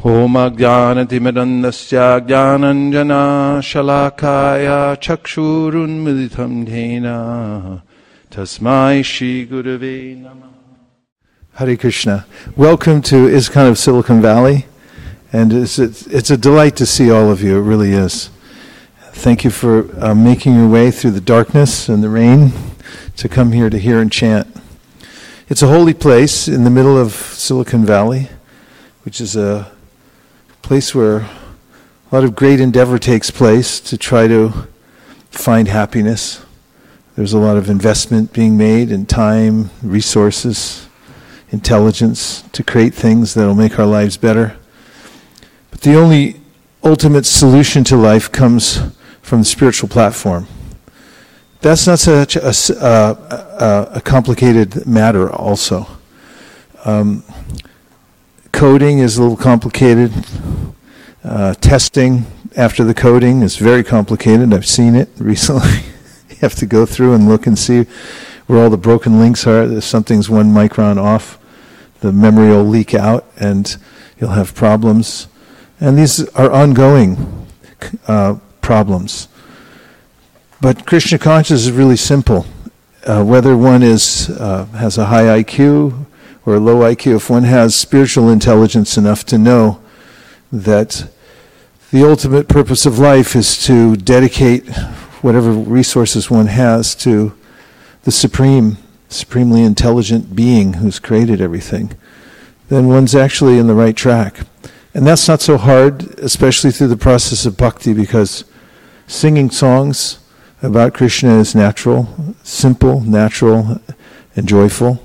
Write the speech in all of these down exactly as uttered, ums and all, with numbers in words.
Om Ajnanatimidandasya Jnananjana Shalakaya Chakshurun Militam Dhena Tasmai Shri Gurave Namah. Hare Krishna. Welcome to ISKCON of Silicon Valley. And it's, it's a delight to see all of you. It really is. Thank you for uh, making your way through the darkness and the rain to come here to hear and chant. It's a holy place in the middle of Silicon Valley, which is a place where a lot of great endeavor takes place to try to find happiness. There's a lot of investment being made in time, resources, intelligence to create things that will make our lives better. But the only ultimate solution to life comes from the spiritual platform. That's not such a, a, a complicated matter also. Um, coding is a little complicated. Uh, testing after the coding is very complicated. I've seen it recently. You have to go through and look and see where all the broken links are. If something's one micron off, the memory will leak out and you'll have problems. And these are ongoing uh, problems. But Krishna consciousness is really simple. Uh, whether one is uh, has a high I Q or a low I Q, if one has spiritual intelligence enough to know that the ultimate purpose of life is to dedicate whatever resources one has to the supreme, supremely intelligent being who's created everything, then one's actually in the right track. And that's not so hard, especially through the process of bhakti, because singing songs about Krishna is natural, simple, natural, and joyful.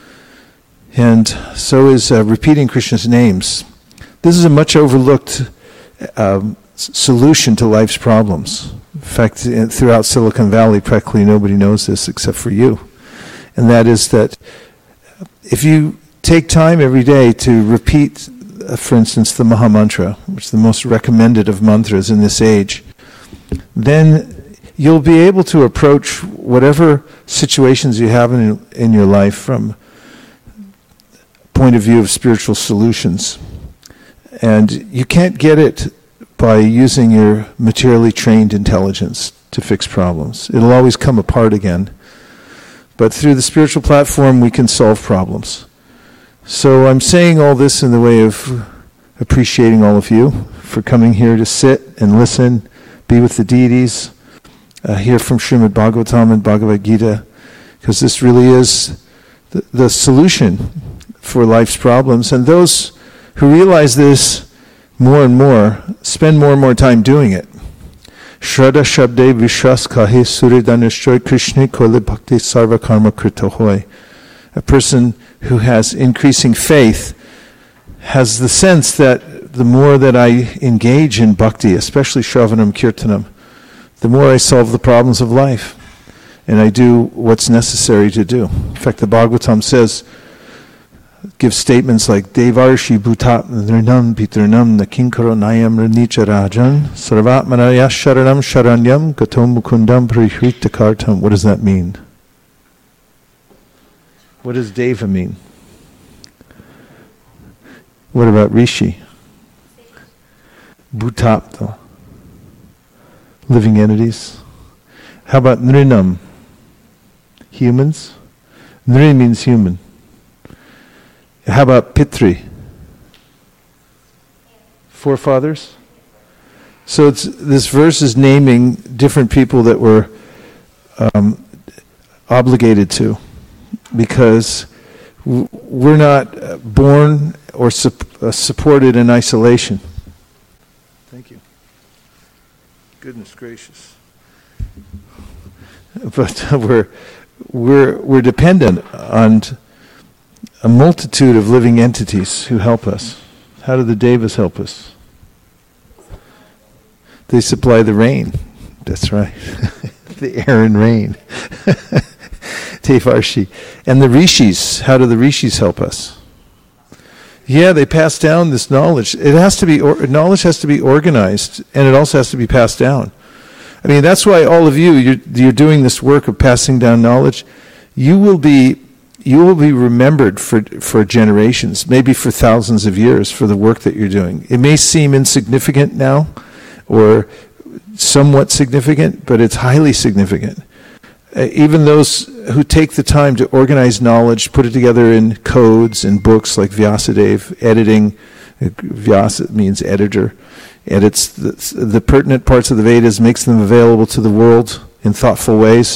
And so is uh, repeating Krishna's names. This is a much overlooked um, solution to life's problems. In fact, in, throughout Silicon Valley, practically nobody knows this except for you. And that is that if you take time every day to repeat, uh, for instance, the Maha Mantra, which is the most recommended of mantras in this age, then you'll be able to approach whatever situations you have in, in your life from point of view of spiritual solutions. And you can't get it by using your materially trained intelligence to fix problems. It'll always come apart again. But through the spiritual platform, we can solve problems. So I'm saying all this in the way of appreciating all of you for coming here to sit and listen, be with the deities, uh, hear from Srimad Bhagavatam and Bhagavad Gita, because this really is the, the solution for life's problems. And those who realize this more and more spend more and more time doing it. Shraddha Shabde Vishwas Kahe Suridhanishchoy Krishna Kole Bhakti Sarva Karma Krita Hoy. A person who has increasing faith has the sense that the more that I engage in bhakti, especially Shravanam Kirtanam, the more I solve the problems of life and I do what's necessary to do. In fact, the Bhagavatam says, gives statements like Devarshi Bhutat Nirnam Piturnam Nakinkaro Nayam Ranicha Rajan Sarvatmanaya Sharanam Sharanyam Gatom Mukundam Prihrita Kartam. What does that mean? What does Deva mean? What about Rishi? Bhutapta. Living entities. How about Nrinam? Humans? Nri means human. How about Pitri? Forefathers? So it's, this verse is naming different people that we're um, obligated to, because w- we're not born or sup- uh, supported in isolation. Thank you. Goodness gracious. But we're we're we're dependent on a multitude of living entities who help us. How do the Devas help us? They supply the rain. That's right. The air and rain. Devarshi. And the Rishis. How do the Rishis help us? Yeah, they pass down this knowledge. It has to be, or, knowledge has to be organized, and it also has to be passed down. I mean, that's why all of you, you're, you're doing this work of passing down knowledge. You will be you will be remembered for, for generations, maybe for thousands of years, for the work that you're doing. It may seem insignificant now, or somewhat significant, but it's highly significant. Uh, even those who take the time to organize knowledge, put it together in codes and books like Vyasadeva, editing, uh, Vyasa means editor, edits the, the pertinent parts of the Vedas, makes them available to the world in thoughtful ways.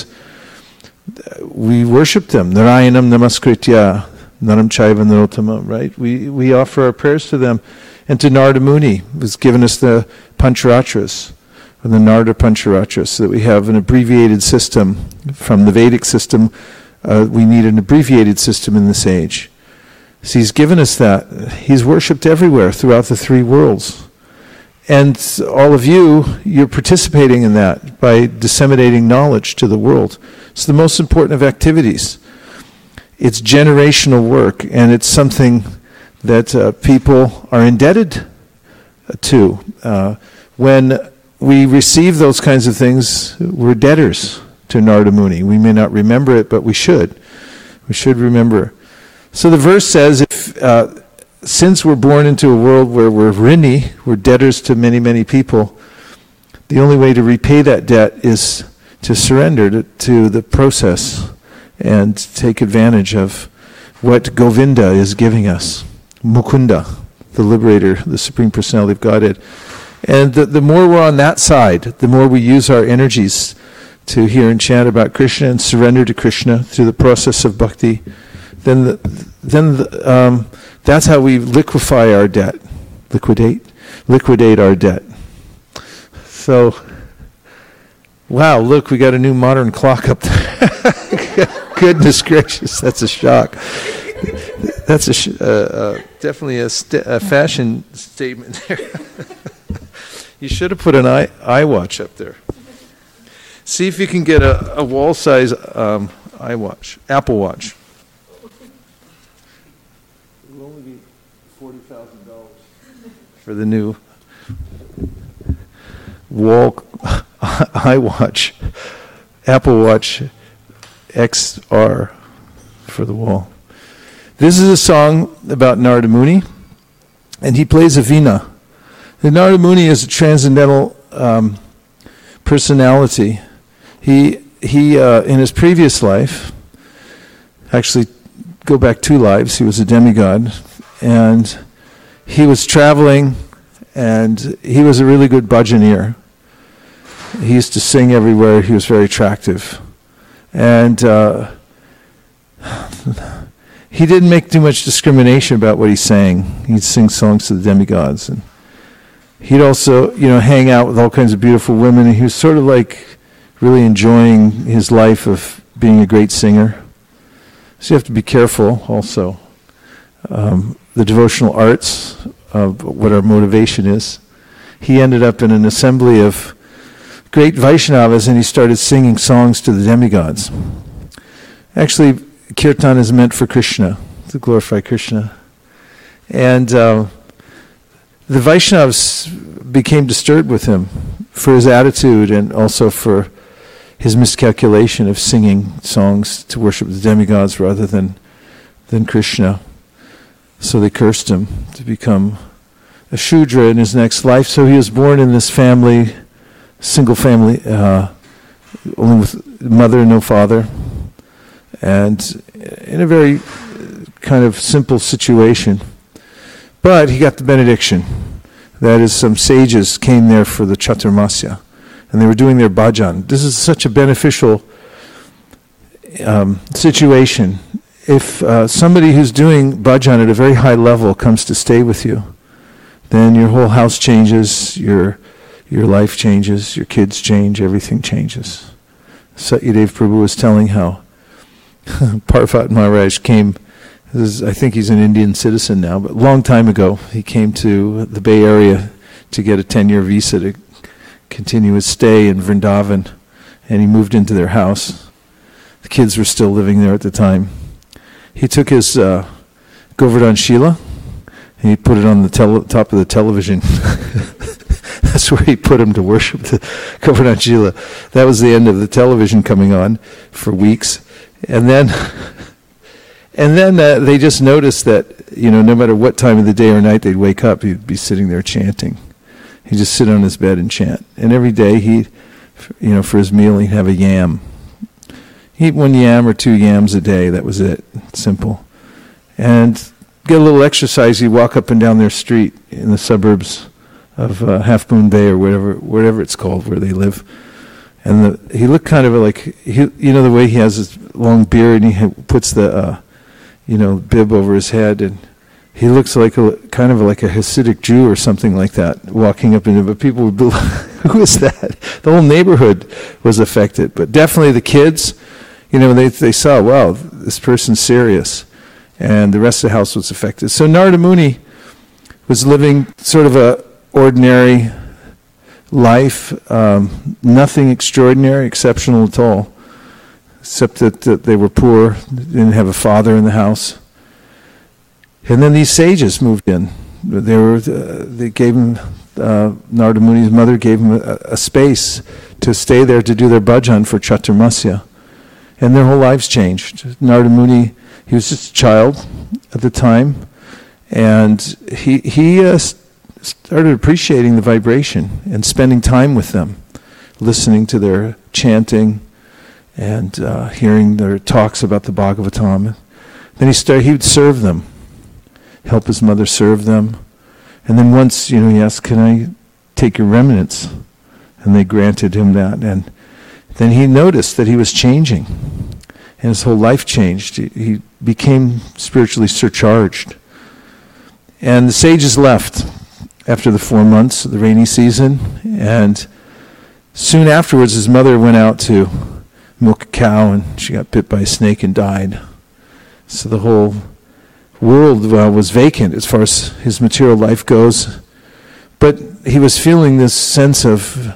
We worship them. Narayanam namaskritya, naram chaiva narottamam, right? We we offer our prayers to them. And to Narada Muni, who's given us the Pancharatras, or the Narada Pancharatras, so that we have an abbreviated system from the Vedic system. Uh, we need an abbreviated system in this age. So he's given us that. He's worshipped everywhere throughout the three worlds. And all of you, you're participating in that by disseminating knowledge to the world. It's the most important of activities. It's generational work, and it's something that uh, people are indebted to. Uh, when we receive those kinds of things, we're debtors to Narada Muni. We may not remember it, but we should. We should remember. So the verse says, if uh, since we're born into a world where we're rini, we're debtors to many, many people, the only way to repay that debt is to surrender to, to the process and take advantage of what Govinda is giving us. Mukunda, the liberator, the Supreme Personality of Godhead. And the, the more we're on that side, the more we use our energies to hear and chant about Krishna and surrender to Krishna through the process of bhakti, then the, then the, um, that's how we liquefy our debt, liquidate, liquidate our debt. So, wow, look, we got a new modern clock up there. Goodness gracious, that's a shock. That's a sh- uh, uh, definitely a, st- a fashion statement there. You should have put an eye iWatch up there. See if you can get a, a wall-size um, iWatch, Apple Watch. It will only be forty thousand dollars for the new wall iWatch, Apple Watch X R for the wall. This is a song about Narada Muni, and he plays a veena. The Narada Muni is a transcendental um, personality. He he uh, in his previous life, actually go back two lives, he was a demigod, and he was traveling, and he was a really good bhajaneer. He used to sing everywhere. He was very attractive, and uh, he didn't make too much discrimination about what he sang. He'd sing songs to the demigods, and he'd also, you know, hang out with all kinds of beautiful women, and he was sort of like really enjoying his life of being a great singer. So you have to be careful also. Um, the devotional arts of what our motivation is. He ended up in an assembly of great Vaishnavas, and he started singing songs to the demigods. Actually, kirtan is meant for Krishna, to glorify Krishna. And uh, the Vaishnavas became disturbed with him for his attitude and also for his miscalculation of singing songs to worship the demigods rather than than Krishna. So they cursed him to become a Shudra in his next life. So he was born in this family, single family, uh, only with mother and no father, and in a very kind of simple situation. But he got the benediction. That is, some sages came there for the Chaturmasya, and they were doing their bhajan. This is such a beneficial um, situation. If uh, somebody who's doing bhajan at a very high level comes to stay with you, then your whole house changes, your your life changes, your kids change, everything changes. Satyadev Prabhu was telling how Parvat Maharaj came. This is, I think he's an Indian citizen now, but a long time ago he came to the Bay Area to get a ten-year visa to continue his stay in Vrindavan, and he moved into their house. The kids were still living there at the time. He took his uh, Govardhan Shila, and he put it on the tele- top of the television. That's where he put him to worship the Govardhan Shila. That was the end of the television coming on for weeks. And then And then uh, they just noticed that, you know, no matter what time of the day or night they'd wake up, he'd be sitting there chanting. He'd just sit on his bed and chant. And every day he, you know, for his meal he'd have a yam. He'd eat one yam or two yams a day. That was it. Simple. And get a little exercise. He'd walk up and down their street in the suburbs of uh, Half Moon Bay or whatever, whatever it's called where they live. And the, he looked kind of like, he, you know, the way he has his long beard and he ha- puts the, uh, you know, bib over his head, and he looks like a kind of like a Hasidic Jew or something like that, walking up into. But people would be like, "Who is that?" The whole neighborhood was affected, but definitely the kids, you know, they they saw, wow, this person's serious, and the rest of the house was affected. So Narada Muni was living sort of a ordinary life, um, nothing extraordinary, exceptional at all. Except that, that they were poor, didn't have a father in the house. And then these sages moved in. They were, uh, they gave him, uh, Narada Muni's mother gave him a, a space to stay there to do their bhajan for Chaturmasya. And their whole lives changed. Narada Muni, he was just a child at the time, and he, he uh, started appreciating the vibration and spending time with them, listening to their chanting, and uh, hearing their talks about the Bhagavatam. Then he started, he would serve them, help his mother serve them. And then once, you know, he asked, "Can I take your remnants?" And they granted him that. And then he noticed that he was changing. And his whole life changed. He, he became spiritually surcharged. And the sages left after the four months of the rainy season. And soon afterwards, his mother went out to milk a cow, and she got bit by a snake and died. So the whole world uh, was vacant as far as his material life goes. But he was feeling this sense of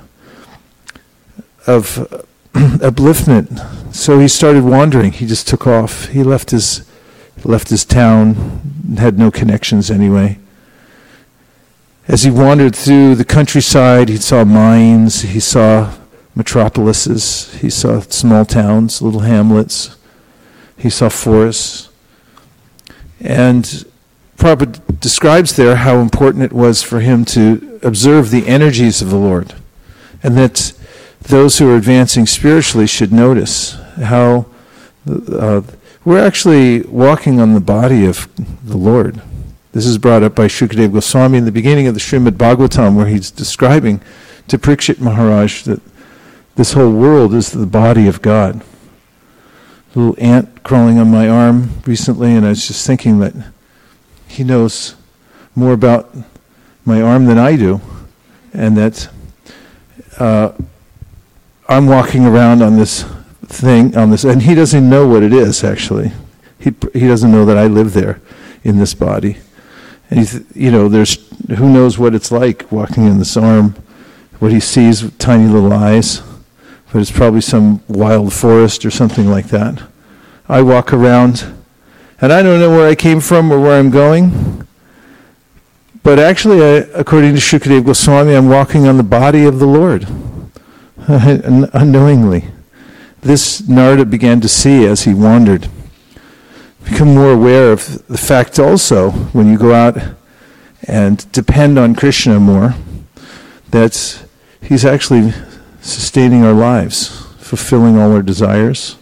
of upliftment. So he started wandering. He just took off. He left his left his town, had no connections anyway. As he wandered through the countryside, he saw mines, he saw metropolises, he saw small towns, little hamlets, he saw forests. And Prabhupada describes there how important it was for him to observe the energies of the Lord, and that those who are advancing spiritually should notice how uh, we're actually walking on the body of the Lord. This is brought up by Shukadeva Goswami in the beginning of the Srimad Bhagavatam, where he's describing to Parikshit Maharaj that this whole world is the body of God. A little ant crawling on my arm recently, and I was just thinking that he knows more about my arm than I do, and that uh, I'm walking around on this thing, on this, and he doesn't know what it is, actually. He he doesn't know that I live there in this body. And he's, you know, there's, who knows what it's like walking in this arm, what he sees with tiny little eyes. But it's probably some wild forest or something like that. I walk around, and I don't know where I came from or where I'm going. But actually, I, according to Shukadeva Goswami, I'm walking on the body of the Lord, unknowingly. This Narada began to see as he wandered. Become more aware of the fact also, when you go out and depend on Krishna more, that he's actually sustaining our lives, fulfilling all our desires.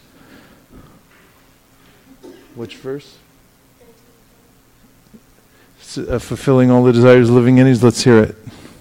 Which verse? Uh, fulfilling all the desires, living in his. Let's hear it.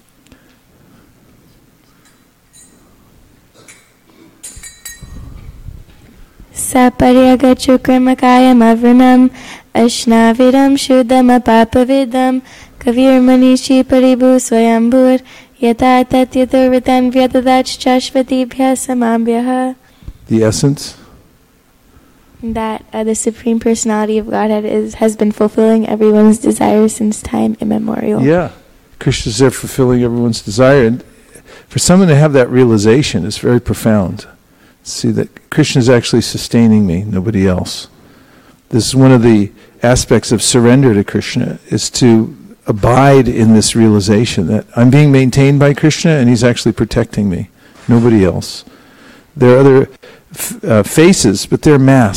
Sapariyagachu krimakayam avranam ashnavidam shuddham apapavidam kavir manishi paribu swayambur yata tatyaturvitan vyatadach chashvatibhya samabhyaha. The essence? That uh, the Supreme Personality of Godhead is, has been fulfilling everyone's desires since time immemorial. Yeah. Krishna's there fulfilling everyone's desire. And for someone to have that realization is very profound. See that Krishna is actually sustaining me, nobody else. This is one of the aspects of surrender to Krishna, is to abide in this realization that I'm being maintained by Krishna and he's actually protecting me, nobody else. There are other f- uh, faces, but they're masks.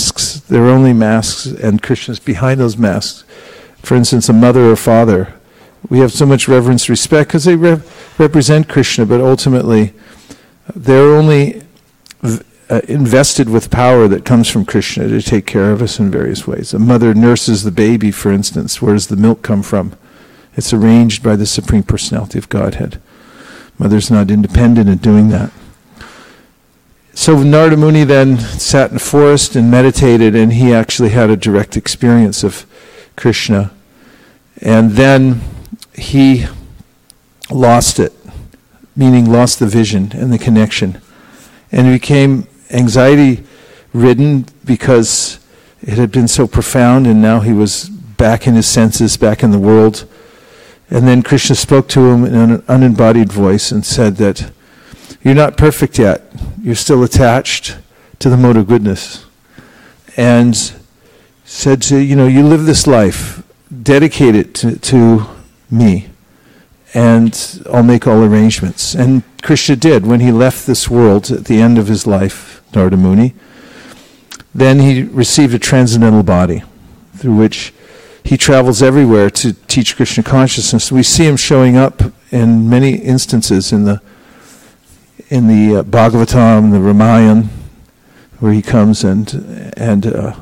They're only masks, and Krishna's behind those masks. For instance, a mother or father. We have so much reverence, respect, because they re- represent Krishna, but ultimately they're only uh, invested with power that comes from Krishna to take care of us in various ways. A mother nurses the baby, for instance. Where does the milk come from? It's arranged by the Supreme Personality of Godhead. Mother's not independent in doing that. So Narada Muni then sat in the forest and meditated, and he actually had a direct experience of Krishna. And then he lost it, meaning lost the vision and the connection. And he became anxiety-ridden because it had been so profound, and now he was back in his senses, back in the world. And then Krishna spoke to him in an unembodied voice and said that you're not perfect yet. You're still attached to the mode of goodness. And said to, you know, you live this life, dedicate it to, to me, and I'll make all arrangements. And Krishna did. When he left this world at the end of his life, Narada Muni, then he received a transcendental body through which he travels everywhere to teach Krishna consciousness. We see him showing up in many instances in the in the uh, Bhagavatam, the Ramayana, where he comes and and uh,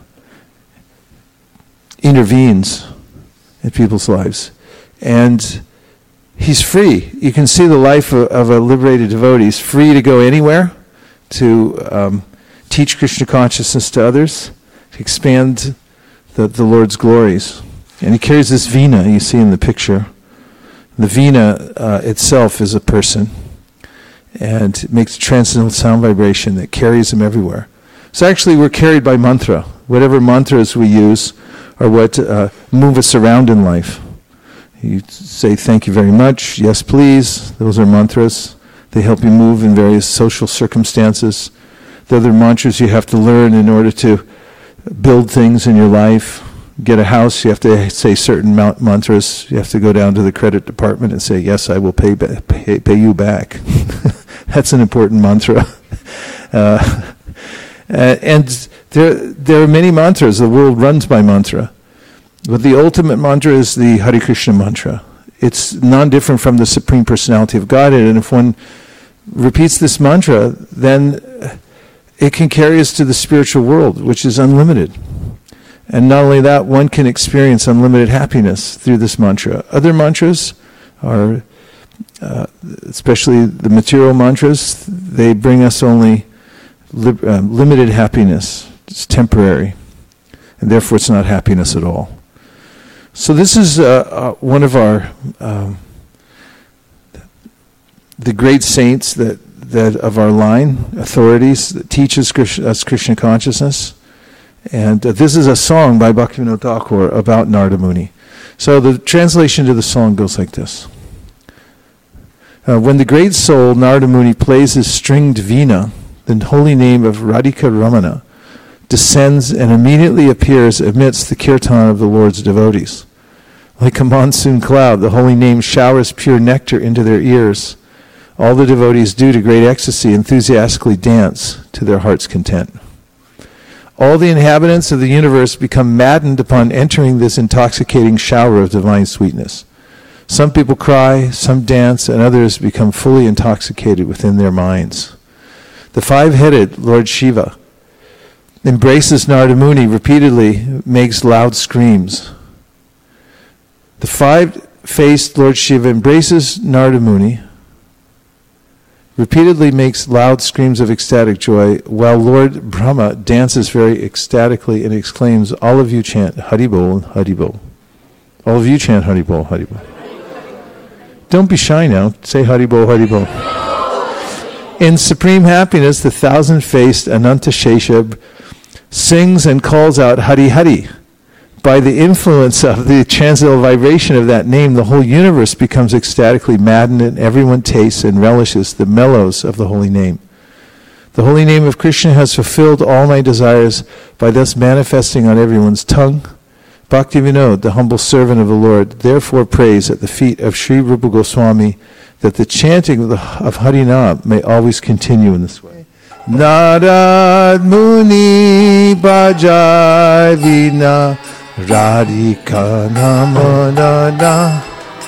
intervenes in people's lives. And he's free. You can see the life of, of a liberated devotee. He's free to go anywhere, to um, teach Krishna consciousness to others, to expand the, the Lord's glories. And he carries this veena, you see in the picture. The veena uh, itself is a person, and it makes a transcendental sound vibration that carries him everywhere. So actually we're carried by mantra. Whatever mantras we use are what uh, move us around in life. You say thank you very much, yes please, those are mantras. They help you move in various social circumstances. The other mantras you have to learn in order to build things in your life. Get a house, you have to say certain mantras. You have to go down to the credit department and say, yes, I will pay ba- pay, pay you back. That's an important mantra. Uh, and there, there are many mantras. The world runs by mantra. But the ultimate mantra is the Hare Krishna mantra. It's non-different from the Supreme Personality of Godhead. And if one repeats this mantra, then it can carry us to the spiritual world, which is unlimited. And not only that, one can experience unlimited happiness through this mantra. Other mantras are, uh, especially the material mantras, they bring us only li- uh, limited happiness. It's temporary. And therefore it's not happiness at all. So this is uh, uh, one of our, um, the great saints that, that of our line, authorities, that teaches us Krishna consciousness. And uh, this is a song by Bhaktivinoda Thakur about Narada Muni. So the translation to the song goes like this. Uh, when the great soul Narada Muni plays his stringed veena, the holy name of Radhika Ramana descends and immediately appears amidst the kirtan of the Lord's devotees. Like a monsoon cloud, the holy name showers pure nectar into their ears. All the devotees, due to great ecstasy, enthusiastically dance to their heart's content. All the inhabitants of the universe become maddened upon entering this intoxicating shower of divine sweetness. Some people cry, some dance, and others become fully intoxicated within their minds. The five-headed Lord Shiva embraces Narada Muni repeatedly, makes loud screams. The five-faced Lord Shiva embraces Narada Muni, repeatedly makes loud screams of ecstatic joy, while Lord Brahma dances very ecstatically and exclaims, all of you chant Haribol, Haribol. All of you chant Haribol, Haribol. Don't be shy now. Say Haribol, Haribol. In supreme happiness, the thousand-faced Ananta Shesha sings and calls out Hari Hari. By the influence of the transcendental vibration of that name, the whole universe becomes ecstatically maddened, and everyone tastes and relishes the mellows of the holy name. The holy name of Krishna has fulfilled all my desires by thus manifesting on everyone's tongue. Bhaktivinoda, the humble servant of the Lord, therefore prays at the feet of Sri Rupa Goswami that the chanting of, the, of Harinam may always continue in this way. Narad Muni Bhajai Vina Radhika Namanana.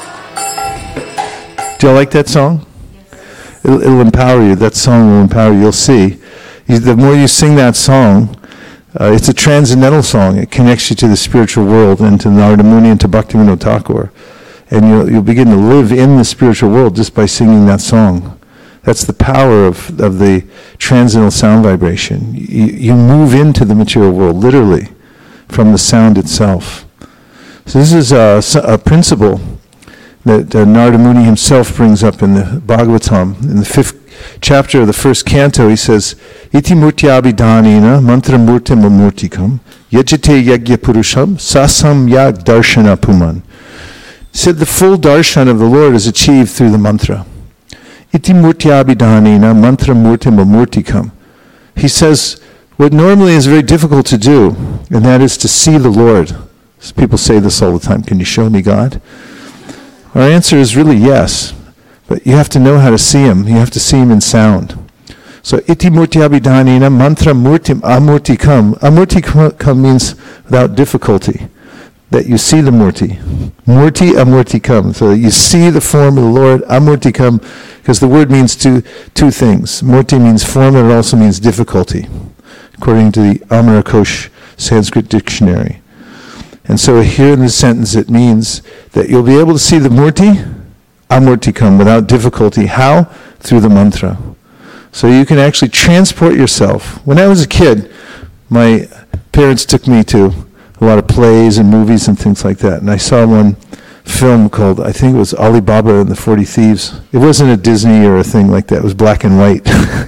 Do you like that song? It'll, it'll empower you. That song will empower you. You'll see. You, the more you sing that song, uh, it's a transcendental song. It connects you to the spiritual world and to Narada Muni and to Bhaktivinoda Thakur. And you'll, you'll begin to live in the spiritual world just by singing that song. That's the power of, of the transcendental sound vibration. You, you move into the material world, literally, from the sound itself. So this is a, a principle that uh, Narada Muni himself brings up in the Bhagavatam. In the fifth chapter of the first canto, he says, Iti murtyabhidanena mantra murtim amurtikam yajate yagya purusham sasam yag darshana puman. He said the full darshan of the Lord is achieved through the mantra. Iti murtyabhidanena mantra murtim amurtikam. He says what normally is very difficult to do, and that is to see the Lord. People say this all the time, can you show me God? Our answer is really yes, but you have to know how to see Him. You have to see Him in sound. So, iti murtyabhidanena mantra murtim amurtikam. Amurtikam means without difficulty, that you see the murti. Murti amurtikam. So you see the form of the Lord, amurtikam, because the word means two, two things. Murti means form, and it also means difficulty, according to the Amarakosh Sanskrit dictionary. And so here in this sentence it means that you'll be able to see the murti, amurtikam, without difficulty. How? Through the mantra. So you can actually transport yourself. When I was a kid, my parents took me to a lot of plays and movies and things like that. And I saw one film called, I think it was Alibaba and the Forty Thieves. It wasn't a Disney or a thing like that. It was black and white.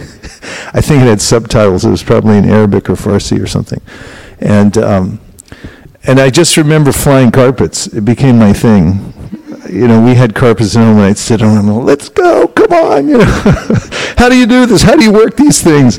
I think it had subtitles. It was probably in Arabic or Farsi or something. And um, and I just remember flying carpets. It became my thing. You know, we had carpets at home, and I'd sit on them and, let's go, come on, you know. How do you do this? How do you work these things?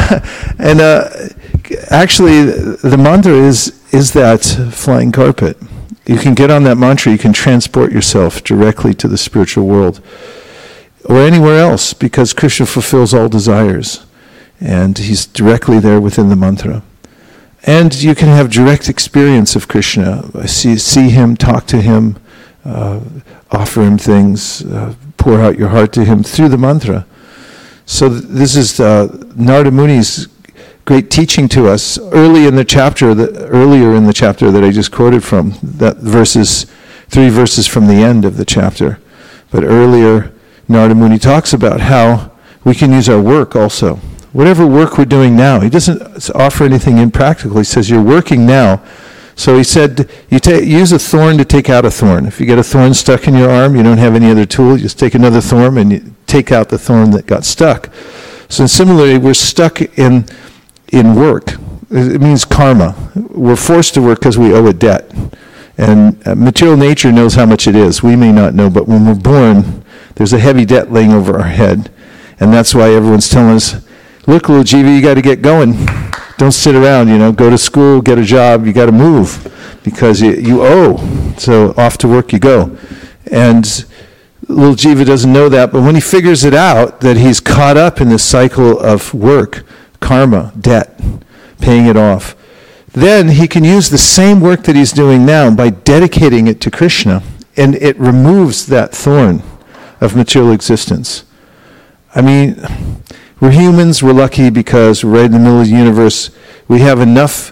and uh, actually, the mantra is, is that flying carpet. You can get on that mantra, you can transport yourself directly to the spiritual world or anywhere else, because Krishna fulfills all desires, and He's directly there within the mantra. And you can have direct experience of Krishna, see, see Him, talk to Him, uh, offer Him things, uh, pour out your heart to Him through the mantra. So th- this is uh, Narada Muni's great teaching to us early in the chapter, that, earlier in the chapter that I just quoted from, that verses, three verses from the end of the chapter. But earlier, Narada Muni talks about how we can use our work also. Whatever work we're doing now, he doesn't offer anything impractical. He says you're working now. So he said you ta- use a thorn to take out a thorn. If you get a thorn stuck in your arm, you don't have any other tool, you just take another thorn and you take out the thorn that got stuck. So similarly, we're stuck in in work. It means karma. We're forced to work because we owe a debt. And uh, material nature knows how much it is. We may not know, but when we're born, there's a heavy debt laying over our head. And that's why everyone's telling us, look, little Jiva, you got to get going. Don't sit around, you know, go to school, get a job, you got to move because you, you owe. So off to work you go. And little Jiva doesn't know that, but when he figures it out, that he's caught up in this cycle of work, karma, debt, paying it off, then he can use the same work that he's doing now by dedicating it to Krishna, and it removes that thorn of material existence. I mean, we're humans, we're lucky because we're right in the middle of the universe. We have enough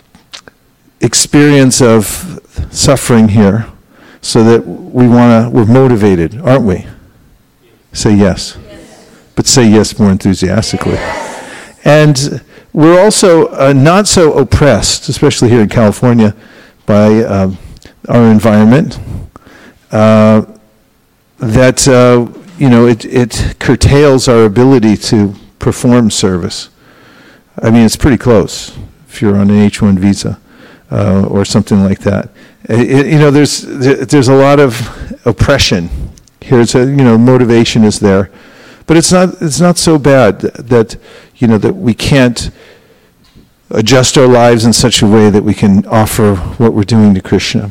experience of suffering here so that we want to, we're motivated, aren't we? Say yes. yes. But say yes more enthusiastically. Yes. And we're also uh, not so oppressed, especially here in California, by uh, our environment, uh, that uh, you know, it, it curtails our ability to perform service. I mean, it's pretty close if you're on an H one visa uh, or something like that. It, you know, there's there's a lot of oppression here. It's a, you know, motivation is there, but it's not it's not so bad that, you know, that we can't adjust our lives in such a way that we can offer what we're doing to Krishna.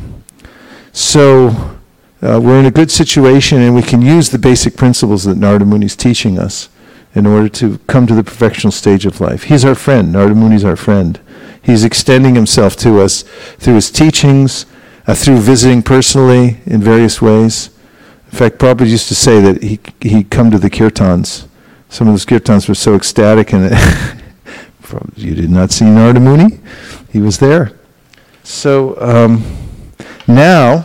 So. Uh, we're in a good situation, and we can use the basic principles that Narada Muni is teaching us in order to come to the perfectional stage of life. He's our friend. Narada Muni's our friend. He's extending himself to us through his teachings, uh, through visiting personally in various ways. In fact, Prabhupada used to say that he, he'd come to the kirtans. Some of those kirtans were so ecstatic, and you did not see Narada Muni? He was there. So um, now,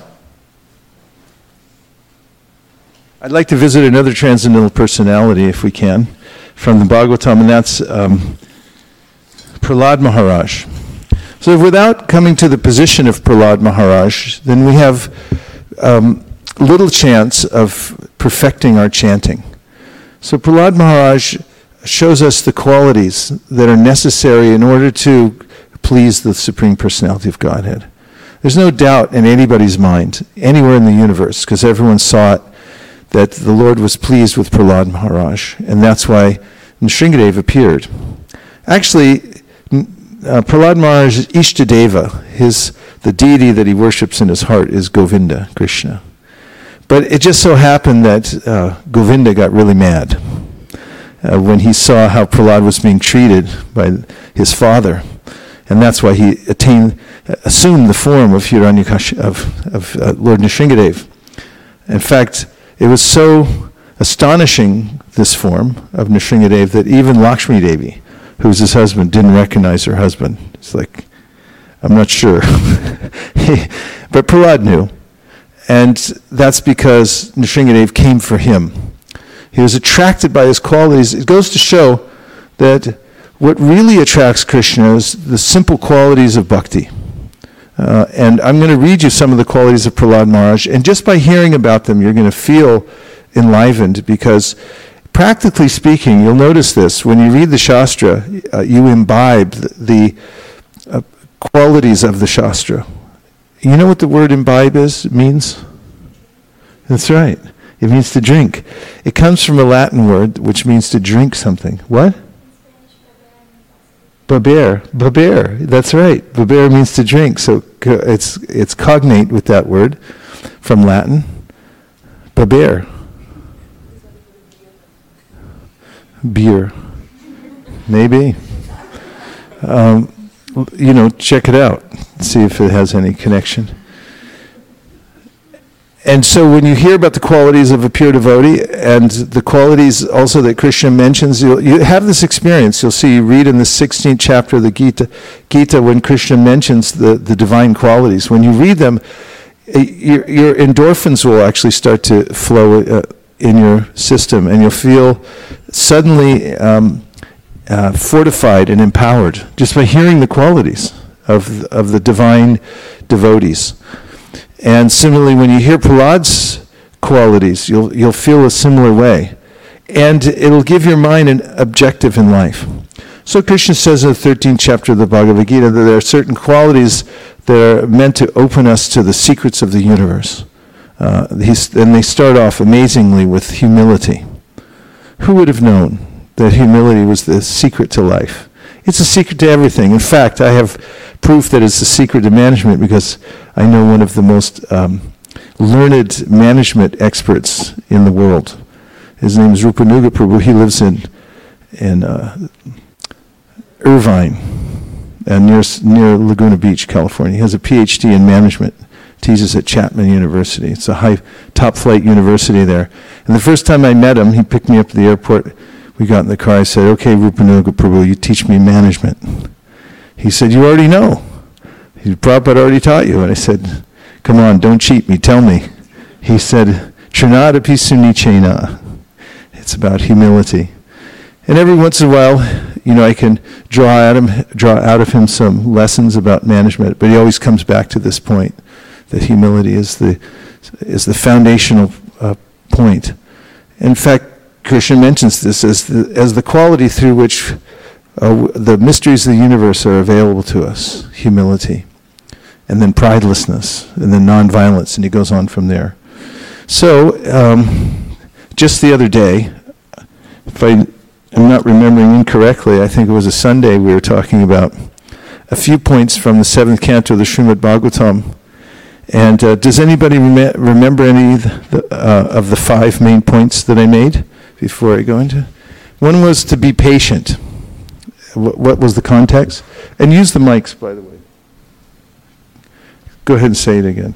I'd like to visit another transcendental personality, if we can, from the Bhagavatam, and that's um, Prahlad Maharaj. So without coming to the position of Prahlad Maharaj, then we have um, little chance of perfecting our chanting. So Prahlad Maharaj shows us the qualities that are necessary in order to please the Supreme Personality of Godhead. There's no doubt in anybody's mind, anywhere in the universe, because everyone saw it, that the Lord was pleased with Prahlad Maharaj, and that's why Nrsingadev appeared. Actually, uh, Prahlad Maharaj's Ishtadeva, his, the deity that he worships in his heart, is Govinda, Krishna. But it just so happened that uh, Govinda got really mad uh, when he saw how Prahlad was being treated by his father. And that's why he attained, assumed the form of Hiranyakashipu, of, of uh, Lord Nrsingadev. In fact, it was so astonishing, this form of Nrsingadev, that even Lakshmi Devi, who was his husband, didn't recognize her husband. It's like, I'm not sure. But Prahlad knew. And that's because Nrsingadev came for him. He was attracted by his qualities. It goes to show that what really attracts Krishna is the simple qualities of bhakti. Uh, and I'm going to read you some of the qualities of Prahlad Maharaj, and just by hearing about them, you're going to feel enlivened, because practically speaking, you'll notice this, when you read the Shastra, uh, you imbibe the, the uh, qualities of the Shastra. You know what the word imbibe is, it means? That's right. It means to drink. It comes from a Latin word which means to drink something. What? Beber. Beber. That's right. Beber means to drink. So it's it's cognate with that word from Latin. Beber. Beer. Maybe. Um, you know, check it out. See if it has any connection. And so when you hear about the qualities of a pure devotee and the qualities also that Krishna mentions, you'll, you have this experience. You'll see, you read in the sixteenth chapter of the Gita, Gita when Krishna mentions the, the divine qualities. When you read them, your, your endorphins will actually start to flow uh, in your system, and you'll feel suddenly um, uh, fortified and empowered just by hearing the qualities of, of the divine devotees. And similarly, when you hear Prahlad's qualities, you'll you'll feel a similar way. And it'll give your mind an objective in life. So Krishna says in the thirteenth chapter of the Bhagavad Gita that there are certain qualities that are meant to open us to the secrets of the universe. Uh, he's, and they start off amazingly with humility. Who would have known that humility was the secret to life? It's a secret to everything. In fact, I have proof that it's a secret to management because I know one of the most um, learned management experts in the world. His name is Rupanuga Prabhu. He lives in in uh, Irvine, uh, near near Laguna Beach, California. He has a P H D in management. Teaches at Chapman University. It's a high top flight university there. And the first time I met him, he picked me up at the airport. We got in the car. I said, "Okay, Rupanuga Prabhu, you teach me management." He said, "You already know. He, Prabhupada already taught you." And I said, "Come on, don't cheat me. Tell me." He said, "Trinadapi sunichena." It's about humility. And every once in a while, you know, I can draw out him, draw out of him some lessons about management. But he always comes back to this point that humility is the is the foundational uh, point. In fact, Krishna mentions this as the, as the quality through which uh, the mysteries of the universe are available to us. Humility. And then pridelessness. And then nonviolence. And he goes on from there. So, um, just the other day, if I am not remembering incorrectly, I think it was a Sunday, we were talking about a few points from the seventh canto of the Srimad Bhagavatam. And uh, does anybody rem- remember any of the, uh, of the five main points that I made before I go into? One was to be patient. What, what was the context? And use the mics, by the way. Go ahead and say it again.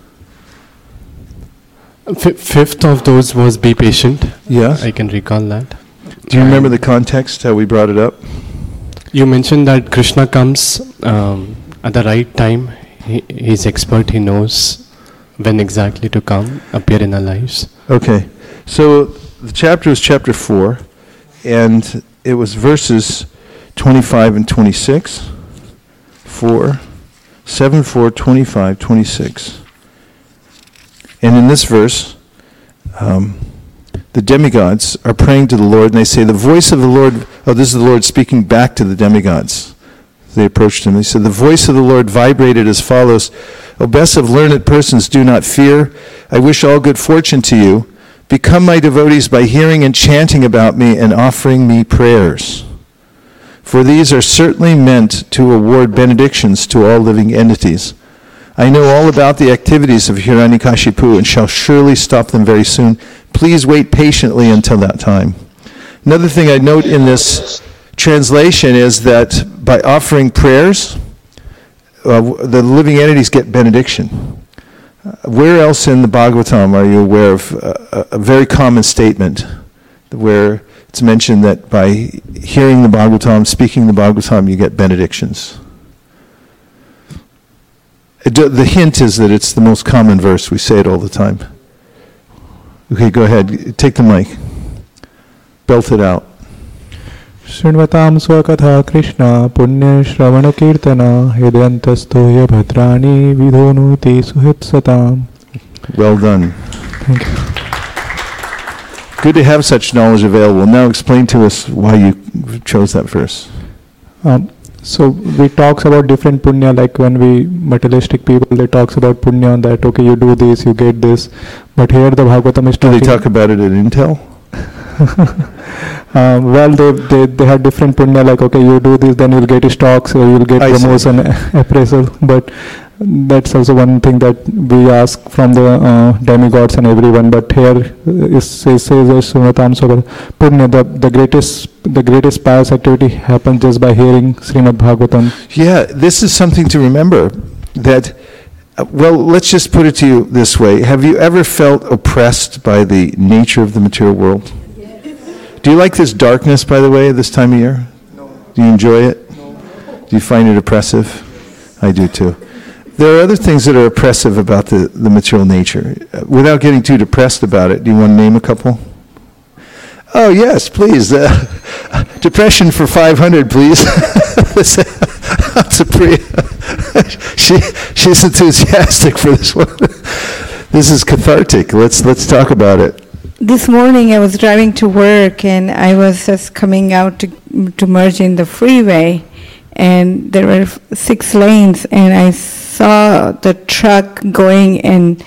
F- fifth of those was be patient. Yes. I can recall that. Do you remember the context, how we brought it up? You mentioned that Krishna comes um, at the right time. He, he's expert. He knows when exactly to come, appear in our lives. Okay. So the chapter was chapter four, and it was verses twenty-five and twenty-six. four, seven, four, twenty-five, twenty-six. And in this verse, um, the demigods are praying to the Lord, and they say, the voice of the Lord, oh, this is the Lord speaking back to the demigods. They approached him. They said, the voice of the Lord vibrated as follows, O best of learned persons, do not fear. I wish all good fortune to you. Become my devotees by hearing and chanting about me and offering me prayers. For these are certainly meant to award benedictions to all living entities. I know all about the activities of Hiranyakashipu and shall surely stop them very soon. Please wait patiently until that time. Another thing I note in this translation is that by offering prayers, uh, the living entities get benediction. Uh, where else in the Bhagavatam are you aware of uh, a very common statement where it's mentioned that by hearing the Bhagavatam, speaking the Bhagavatam, you get benedictions? The hint is that it's the most common verse. We say it all the time. Okay, go ahead. Take the mic. Belt it out. Srinvatam swakatha Krishna punya shravana kirtana hidyantastoya bhadrani vidhonuti suhitsatam. Well done. Thank you. Good to have such knowledge available. Now explain to us why you chose that verse. Um, So we talks about different punya, like when we materialistic people, they talks about punya, that okay, you do this, you get this. But here the Bhagavatam is Do talking. they talk about it at Intel? uh, well, they, they they have different punya, like okay, you do this, then you'll get stocks, or you'll get I promotion, appraisal. But that's also one thing that we ask from the uh, demigods and everyone. But here it says punya, the the greatest the greatest pious activity happens just by hearing Srimad Bhagavatam. Yeah, this is something to remember. That, uh, well, let's just put it to you this way. Have you ever felt oppressed by the nature of the material world? Yes. Do you like this darkness, by the way, this time of year? No. Do you enjoy it? No. Do you find it oppressive? I do too. There are other things that are oppressive about the, the material nature. Uh, without getting too depressed about it, do you want to name a couple? Oh, yes, please. Uh, depression for five hundred, please. That's a pretty, she, she's enthusiastic for this one. This is cathartic. Let's, let's talk about it. This morning I was driving to work and I was just coming out to, to merge in the freeway, and there were six lanes, and I saw the truck going, and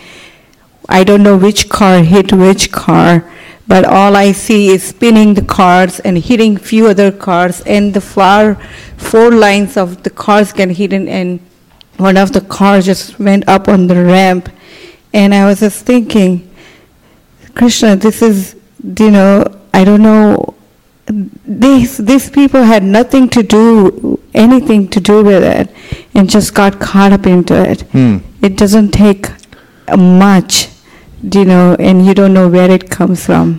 I don't know which car hit which car, but all I see is spinning the cars and hitting few other cars, and the far four lines of the cars get hidden, and one of the cars just went up on the ramp. And I was just thinking, Krishna, this is, you know, I don't know, these these people had nothing to do, anything to do with it, and just got caught up into it. Hmm. It doesn't take much, you know, and you don't know where it comes from.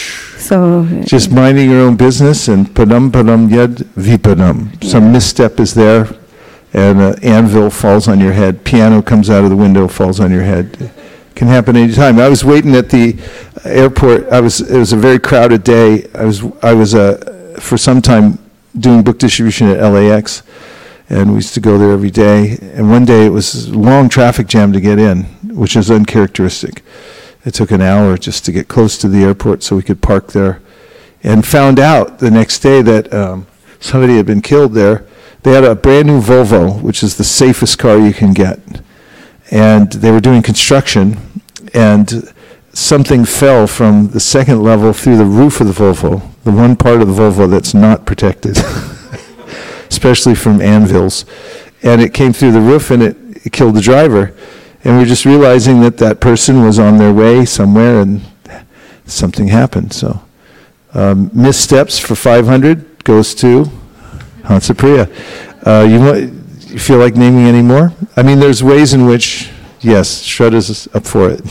So just minding your own business, and padam padam yad vipadam. Yeah. Some misstep is there, and an anvil falls on your head. Piano comes out of the window, falls on your head. Can happen any time. I was waiting at the airport. I was. It was a very crowded day. I was. I was uh, for some time doing book distribution at L A X, and we used to go there every day. And one day it was a long traffic jam to get in, which is uncharacteristic. It took an hour just to get close to the airport so we could park there, and found out the next day that um, somebody had been killed there. They had a brand new Volvo, which is the safest car you can get. And they were doing construction, and something fell from the second level through the roof of the Volvo, the one part of the Volvo that's not protected, especially from anvils. And it came through the roof, and it, it killed the driver. And we were just realizing that that person was on their way somewhere, and something happened. So Um, missteps for five hundred goes to Hansapriya. Uh, you, want, you feel like naming any more? I mean, there's ways in which, yes, Shraddha's up for it.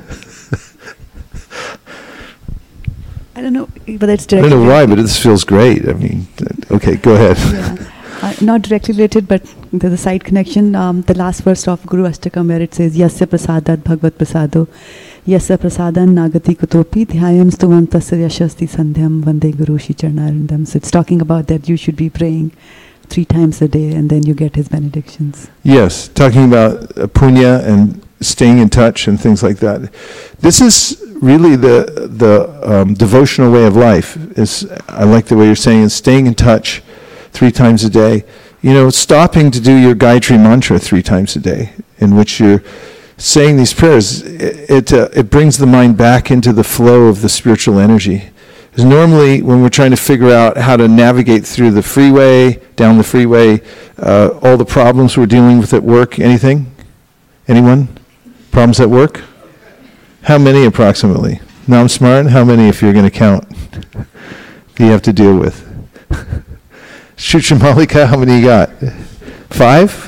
I don't know whether it's I directly. don't know why, but this feels great. I mean, okay, go ahead. Yeah. Uh, not directly related, but there's a side connection. Um, the last verse of Guru Ashtakam, where it says, Yasya prasadat bhagavad prasado, Yasya prasadan nagati kutopi, dhyayam stuvam tasya yashasti sandhyam vande guru shi charnarindam. So it's talking about that you should be praying three times a day and then you get his benedictions. Yes, talking about uh, punya and staying in touch and things like that. This is really the the um, devotional way of life. Is I like the way you're saying is staying in touch three times a day. You know, stopping to do your Gayatri mantra three times a day, in which you're saying these prayers. It it, uh, it brings the mind back into the flow of the spiritual energy. Because normally, when we're trying to figure out how to navigate through the freeway, down the freeway, uh, all the problems we're dealing with at work, anything? Anyone? Problems at work? How many approximately? Nam Smaran, how many if you're going to count? Do you have to deal with? Shuchamalika, how many you got? Five?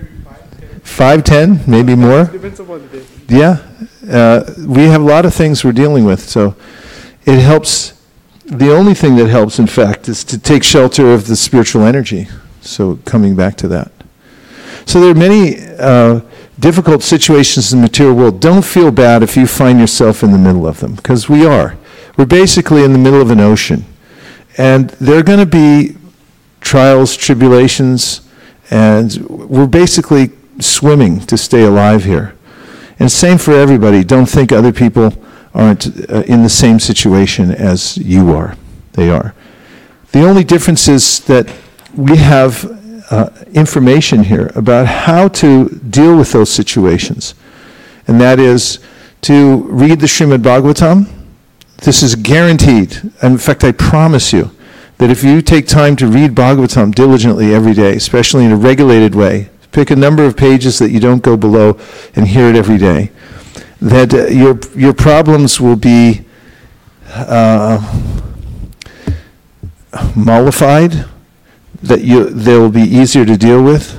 Five, ten, maybe more? Depends upon the day. Yeah. Uh, we have a lot of things we're dealing with, so it helps. The only thing that helps, in fact, is to take shelter of the spiritual energy. So coming back to that. So there are many uh, difficult situations in the material world. Don't feel bad if you find yourself in the middle of them, because we are. We're basically in the middle of an ocean. And there are going to be trials, tribulations, and we're basically swimming to stay alive here. And same for everybody. Don't think other people aren't uh, in the same situation as you are. They are. The only difference is that we have uh, information here about how to deal with those situations. And that is to read the Srimad Bhagavatam. This is guaranteed. In fact, I promise you that if you take time to read Bhagavatam diligently every day, especially in a regulated way, pick a number of pages that you don't go below and hear it every day, that uh, your your problems will be uh, mollified, that you they will be easier to deal with.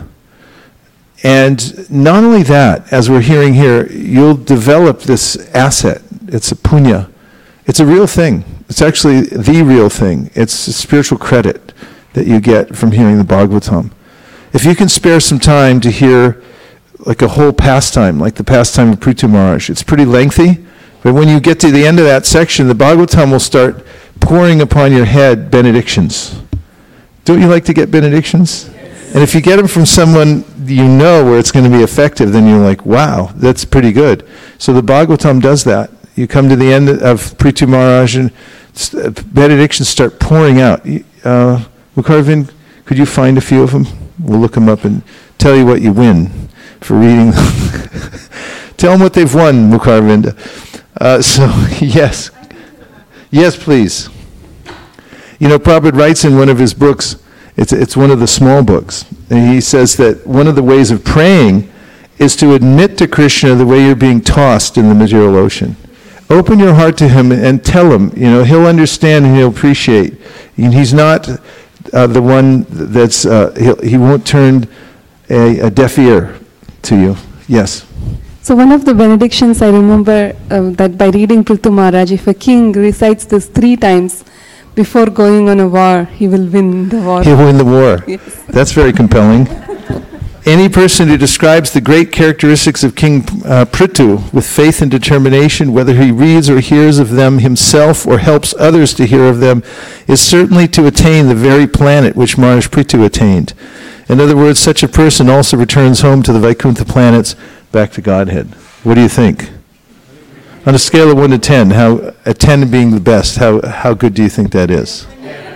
And not only that, as we're hearing here, you'll develop this asset. It's a punya. It's a real thing. It's actually the real thing. It's a spiritual credit that you get from hearing the Bhagavatam. If you can spare some time to hear like a whole pastime, like the pastime of Prithu Maharaj, it's pretty lengthy, but when you get to the end of that section, the Bhagavatam will start pouring upon your head benedictions. Don't you like to get benedictions? Yes. And if you get them from someone you know where it's going to be effective, then you're like, wow, that's pretty good. So the Bhagavatam does that. You come to the end of Prithu Maharaj and benedictions start pouring out. Uh, Mukharvind, could you find a few of them? We'll look them up and tell you what you win for reading them. Tell them what they've won, Mukharvinda. Uh, so, yes. Yes, please. You know, Prabhupada writes in one of his books, it's, it's one of the small books, and he says that one of the ways of praying is to admit to Krishna the way you're being tossed in the material ocean. Open your heart to him and tell him, you know, he'll understand and he'll appreciate. And he's not uh, the one that's, uh, he'll, he won't turn a, a deaf ear to you. Yes? So one of the benedictions I remember uh, that by reading Prithu Maharaj, if a king recites this three times before going on a war, he will win the war. He'll win the war. Yes. That's very compelling. Any person who describes the great characteristics of King uh, Prithu with faith and determination, whether he reads or hears of them himself or helps others to hear of them, is certainly to attain the very planet which Maharaj Prithu attained. In other words, such a person also returns home to the Vaikuntha planets, back to Godhead. What do you think? On a scale of one to ten, how a ten being the best, how how good do you think that is?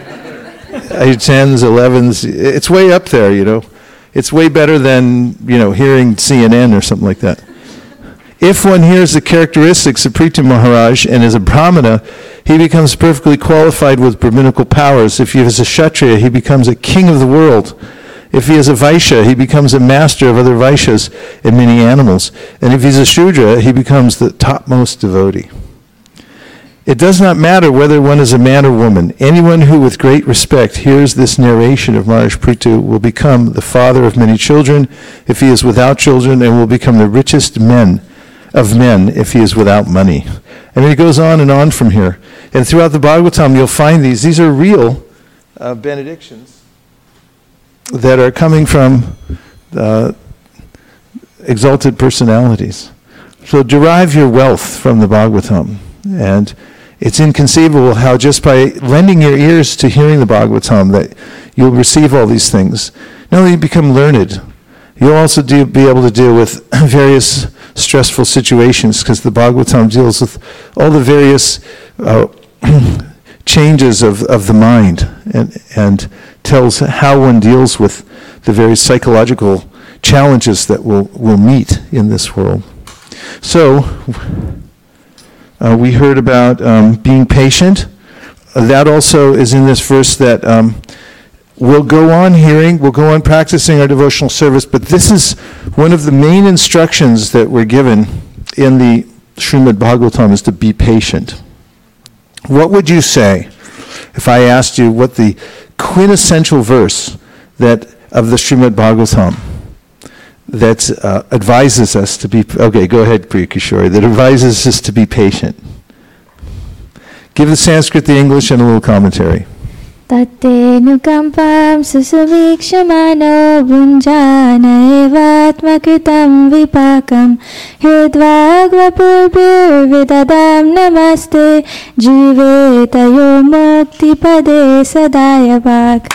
Tens, elevens, it's way up there, you know. It's way better than, you know, hearing C N N or something like that. If one hears the characteristics of Prithu Maharaj and is a Brahmana, he becomes perfectly qualified with Brahminical powers. If he is a Kshatriya, he becomes a king of the world. If he is a Vaishya, he becomes a master of other Vaishyas and many animals. And if he's a Shudra, he becomes the topmost devotee. It does not matter whether one is a man or woman. Anyone who with great respect hears this narration of Maharaj Prithu will become the father of many children if he is without children, and will become the richest men of men if he is without money. I mean, it goes on and on from here. And throughout the Bhagavatam, you'll find these. These are real uh, benedictions that are coming from uh, exalted personalities. So derive your wealth from the Bhagavatam. And it's inconceivable how just by lending your ears to hearing the Bhagavatam that you'll receive all these things. Not only you become learned, you'll also do, be able to deal with various stressful situations, because the Bhagavatam deals with all the various uh, changes of, of the mind, and, and tells how one deals with the various psychological challenges that we'll, we'll meet in this world. So, uh, we heard about um, being patient. Uh, that also is in this verse that um, we'll go on hearing, we'll go on practicing our devotional service, but this is one of the main instructions that we're given in the Srimad Bhagavatam, is to be patient. What would you say if I asked you what the quintessential verse that of the Srimad Bhagavatam that uh, advises us to be, okay, go ahead, Priya Kishori, that advises us to be patient? Give the Sanskrit, the English, and a little commentary. Tatte nukampam susuvikshmano bhunjana evatmakritam vipakam hridvagvapurpir vidadam namaste jivetayo mukti pade sadayavak.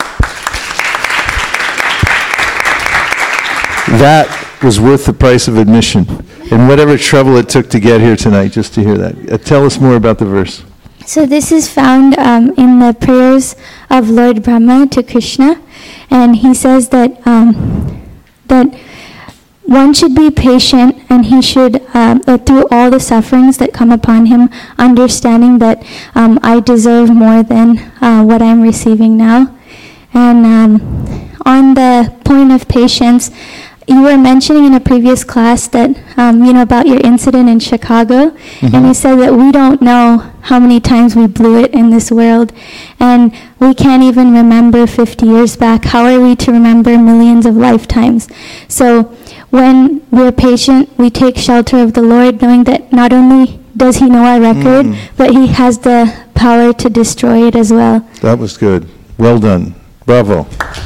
That was worth the price of admission, and whatever trouble it took to get here tonight just to hear that. Uh, tell us more about the verse. So this is found um, in the prayers of Lord Brahma to Krishna, and he says that um, that one should be patient, and he should, um, uh, through all the sufferings that come upon him, understanding that um, I deserve more than uh, what I'm receiving now. And um, on the point of patience, you were mentioning in a previous class that, um, you know, about your incident in Chicago, mm-hmm. and you said that we don't know how many times we blew it in this world, and we can't even remember fifty years back. How are we to remember millions of lifetimes? So when we're patient, we take shelter of the Lord, knowing that not only does he know our record, mm. but he has the power to destroy it as well. That was good. Well done. Bravo.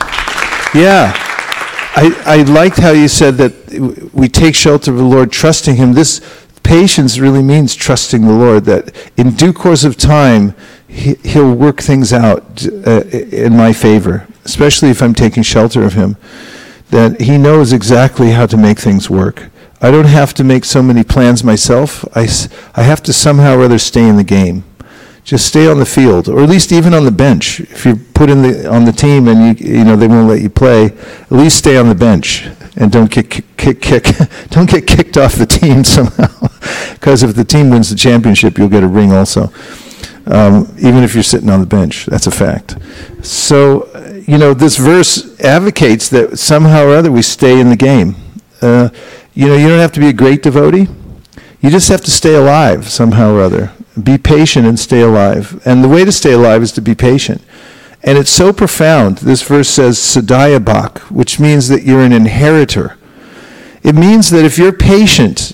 Yeah. I, I liked how you said that we take shelter of the Lord, trusting him. This patience really means trusting the Lord, that in due course of time, he, he'll work things out uh, in my favor, especially if I'm taking shelter of him, that he knows exactly how to make things work. I don't have to make so many plans myself. I, I have to somehow or other stay in the game. Just stay on the field, or at least even on the bench. If you're put in the on the team and you you know they won't let you play, at least stay on the bench and don't get kick, kick, kick don't get kicked off the team somehow. Because if the team wins the championship, you'll get a ring also. Um, even if you're sitting on the bench, that's a fact. So, you know, this verse advocates that somehow or other we stay in the game. Uh, you know, you don't have to be a great devotee. You just have to stay alive somehow or other. Be patient and stay alive. And the way to stay alive is to be patient. And it's so profound. This verse says Sadayabhak, which means that you're an inheritor. It means that if you're patient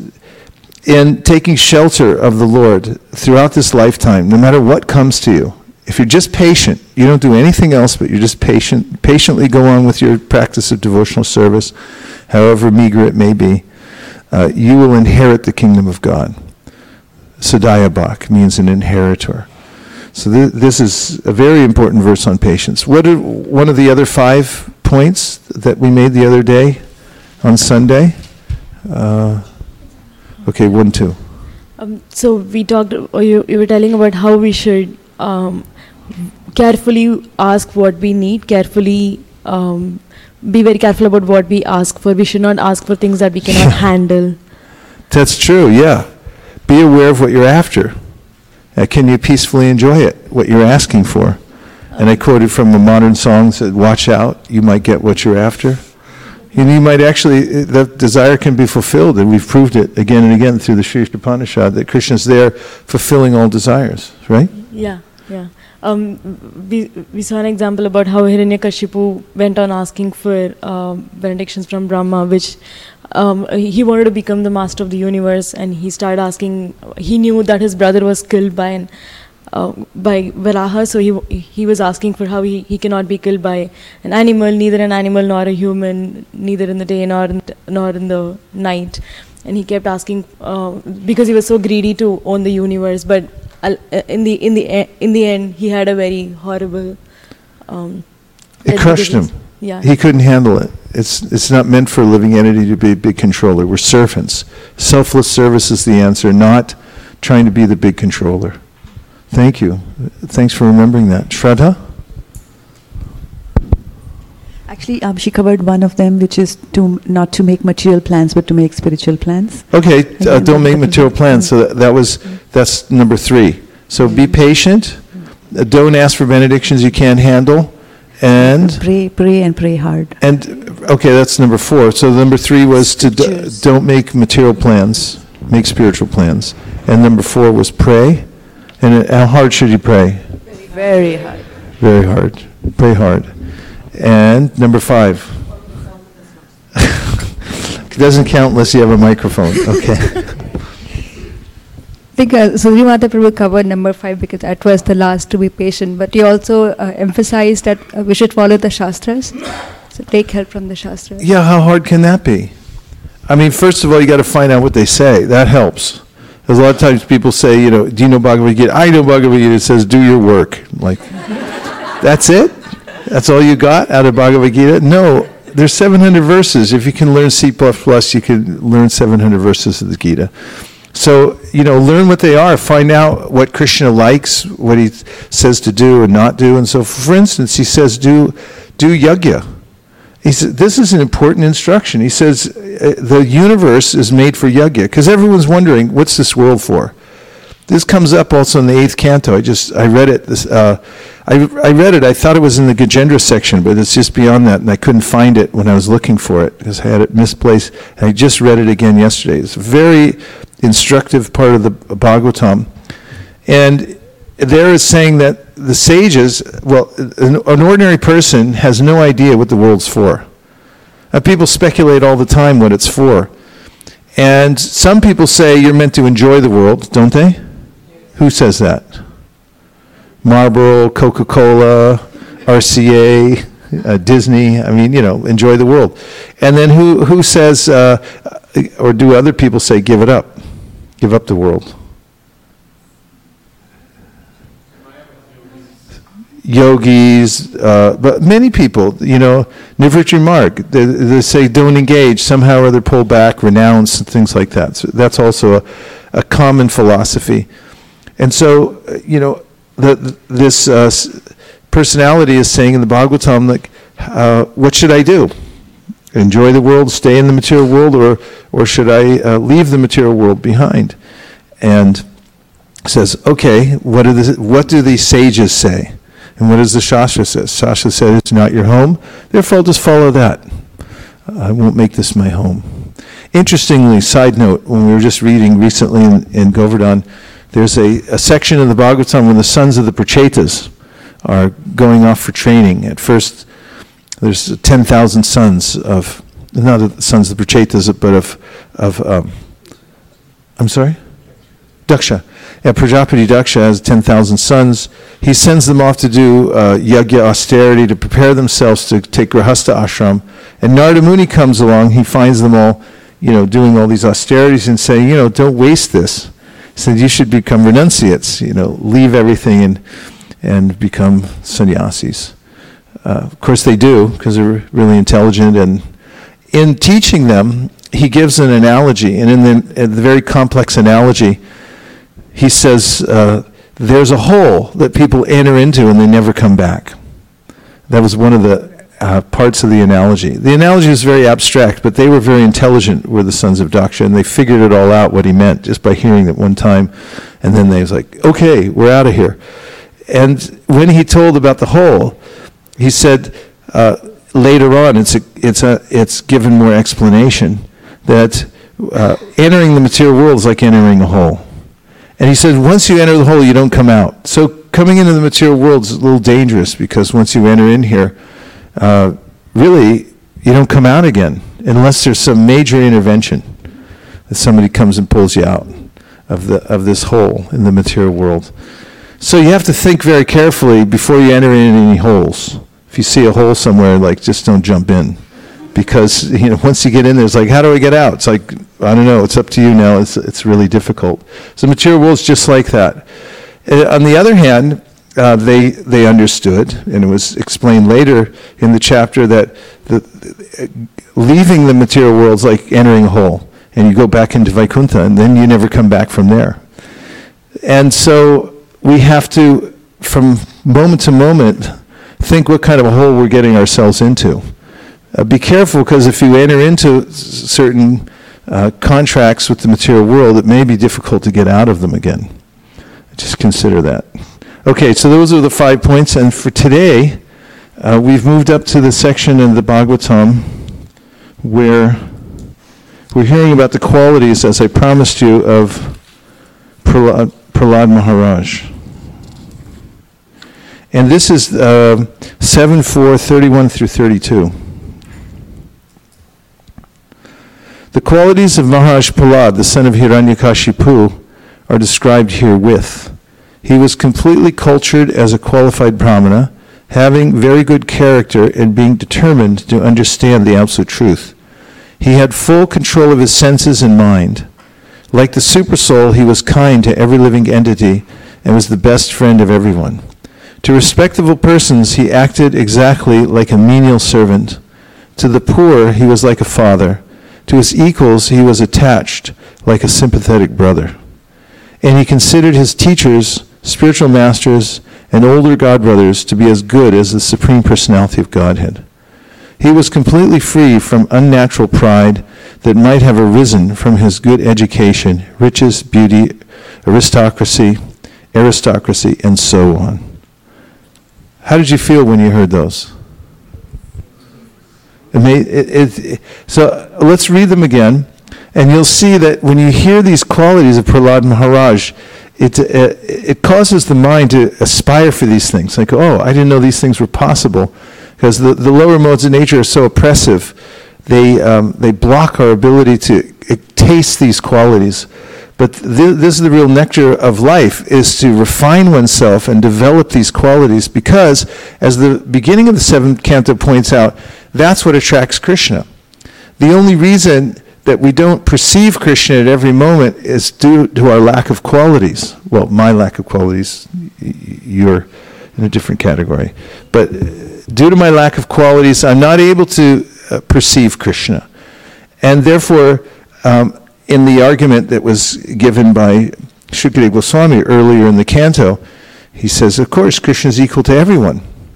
in taking shelter of the Lord throughout this lifetime, no matter what comes to you, if you're just patient, you don't do anything else, but you're just patient, patiently go on with your practice of devotional service, however meager it may be, uh, you will inherit the kingdom of God. Sadayabhak means an inheritor. So th- this is a very important verse on patience. What are one of the other five points that we made the other day on Sunday? Uh, okay, one, two. Um, so we talked, or you, you were telling about how we should um, carefully ask what we need, carefully um, be very careful about what we ask for. We should not ask for things that we cannot handle. That's true, yeah. Be aware of what you're after. Uh, can you peacefully enjoy it, what you're asking for? And I quoted from a modern song that said, watch out, you might get what you're after. And you might actually, that desire can be fulfilled, and we've proved it again and again through the Sri Upanishad, that Krishna's there fulfilling all desires, right? Yeah, yeah. Um, we, we saw an example about how Hiranyakashipu went on asking for um, benedictions from Brahma, which um, he wanted to become the master of the universe, and he started asking, he knew that his brother was killed by an Uh, by Varaha, so he he was asking for how he, he cannot be killed by an animal, neither an animal nor a human, neither in the day nor in th- nor in the night, and he kept asking uh, because he was so greedy to own the universe. But uh, in the in the e- in the end, he had a very horrible. Um, it crushed him. Yeah, he couldn't handle it. It's it's not meant for a living entity to be a big controller. We're servants. Selfless service is the answer, not trying to be the big controller. Thank you. Thanks for remembering that. Shraddha? Actually, um, she covered one of them, which is to not to make material plans, but to make spiritual plans. Okay, uh, don't make material plans. So that, that was that's number three. So be patient. Uh, don't ask for benedictions you can't handle, and pray, pray, and pray hard. And okay, that's number four. So number three was to d- don't make material plans, make spiritual plans, and number four was pray. And how hard should you pray? Very hard. Very hard. Pray hard. And number five. It doesn't count unless you have a microphone. Okay. I think uh, Sudri Mata Prabhu covered number five because that was the last, to be patient. But he also uh, emphasized that uh, we should follow the Shastras. So take help from the Shastras. Yeah, how hard can that be? I mean, first of all, you got to find out what they say. That helps. Because a lot of times people say, you know, do you know Bhagavad Gita? I know Bhagavad Gita. It says, do your work. Like, that's it? That's all you got out of Bhagavad Gita? No, there's seven hundred verses. If you can learn C plus plus, you can learn seven hundred verses of the Gita. So, you know, learn what they are. Find out what Krishna likes, what he says to do and not do. And so, for instance, he says, do, do yajna. He said, this is an important instruction. He says, uh, the universe is made for yajna, because everyone's wondering, what's this world for? This comes up also in the eighth canto. I just, I read it, this, uh, I, I read it, I thought it was in the Gajendra section, but it's just beyond that, and I couldn't find it when I was looking for it, because I had it misplaced, and I just read it again yesterday. It's a very instructive part of the Bhagavatam. And there is saying that the sages, well, an, an ordinary person has no idea what the world's for. Uh, people speculate all the time what it's for. And some people say you're meant to enjoy the world, don't they? Yes. Who says that? Marlboro, Coca-Cola, R C A, uh, Disney, I mean, you know, enjoy the world. And then who, who says, uh, or do other people say, give it up? Give up the world. Yogis, uh, but many people, you know, Nivritti Marg, they, they say don't engage, somehow or other pull back, renounce, and things like that. So that's also a, a common philosophy. And so, you know, the, the, this uh, personality is saying in the Bhagavatam, like, uh, what should I do? Enjoy the world, stay in the material world, or or should I uh, leave the material world behind? And says, okay, what do the, what do these sages say? And what does the Shastra say? Shastra says it's not your home, therefore I'll just follow that. I won't make this my home. Interestingly, side note, when we were just reading recently in, in Govardhan, there's a, a section in the Bhagavatam when the sons of the Prachetas are going off for training. At first, there's ten thousand sons of, not of the sons of the Prachetas, but of, of um, I'm sorry? Daksha. Yeah, Prajapati Daksha has ten thousand sons. He sends them off to do uh, yajna austerity, to prepare themselves to take Grihastha ashram. And Narada Muni comes along, he finds them all, you know, doing all these austerities and saying, you know, don't waste this. He said, you should become renunciates, you know, leave everything and and become sannyasis. Uh, of course they do, because they're really intelligent. And in teaching them, he gives an analogy, and in the, in the very complex analogy, he says, uh, there's a hole that people enter into and they never come back. That was one of the uh, parts of the analogy. The analogy is very abstract, but they were very intelligent, were the sons of Daksha, and they figured it all out, what he meant, just by hearing it one time. And then they was like, okay, we're out of here. And when he told about the hole, he said, uh, later on, it's a, it's a, it's given more explanation that uh, entering the material world is like entering a hole. And he said, once you enter the hole, you don't come out. So coming into the material world is a little dangerous, because once you enter in here, uh, really, you don't come out again unless there's some major intervention, that somebody comes and pulls you out of the of this hole in the material world. So you have to think very carefully before you enter in any holes. If you see a hole somewhere, like, just don't jump in, because, you know, once you get in there, it's like, how do I get out? It's like, I don't know, it's up to you now. It's it's really difficult. So the material world's just like that. Uh, on the other hand, uh, they they understood, and it was explained later in the chapter, that the, the, leaving the material world is like entering a hole, and you go back into Vaikuntha, and then you never come back from there. And so we have to, from moment to moment, think what kind of a hole we're getting ourselves into. Uh, be careful, because if you enter into s- certain uh, contracts with the material world, it may be difficult to get out of them again. Just consider that. Okay, so those are the five points, and for today, uh, we've moved up to the section in the Bhagavatam where we're hearing about the qualities, as I promised you, of Prahlad, Prahlad Maharaj. And this is uh, seven four, thirty-one through thirty-two. The qualities of Maharaj Prahlad, the son of Hiranyakashipu, are described herewith. He was completely cultured as a qualified brahmana, having very good character and being determined to understand the absolute truth. He had full control of his senses and mind. Like the supersoul, he was kind to every living entity and was the best friend of everyone. To respectable persons, he acted exactly like a menial servant. To the poor, he was like a father. To his equals, he was attached like a sympathetic brother. And he considered his teachers, spiritual masters, and older godbrothers to be as good as the Supreme Personality of Godhead. He was completely free from unnatural pride that might have arisen from his good education, riches, beauty, aristocracy, aristocracy, and so on. How did you feel when you heard those? It may, it, it, it, so let's read them again, and you'll see that when you hear these qualities of Prahlad Maharaj, it, it, it causes the mind to aspire for these things. Like, oh, I didn't know these things were possible. Because the, the lower modes of nature are so oppressive, they um, they block our ability to uh, taste these qualities. But th- this is the real nectar of life, is to refine oneself and develop these qualities, because, as the beginning of the seventh canto points out, that's what attracts Krishna. The only reason that we don't perceive Krishna at every moment is due to our lack of qualities. Well, my lack of qualities, y- you're in a different category. But due to my lack of qualities, I'm not able to uh, perceive Krishna. And therefore, um, in the argument that was given by Shukadeva Goswami earlier in the canto, he says, of course, Krishna is equal to everyone.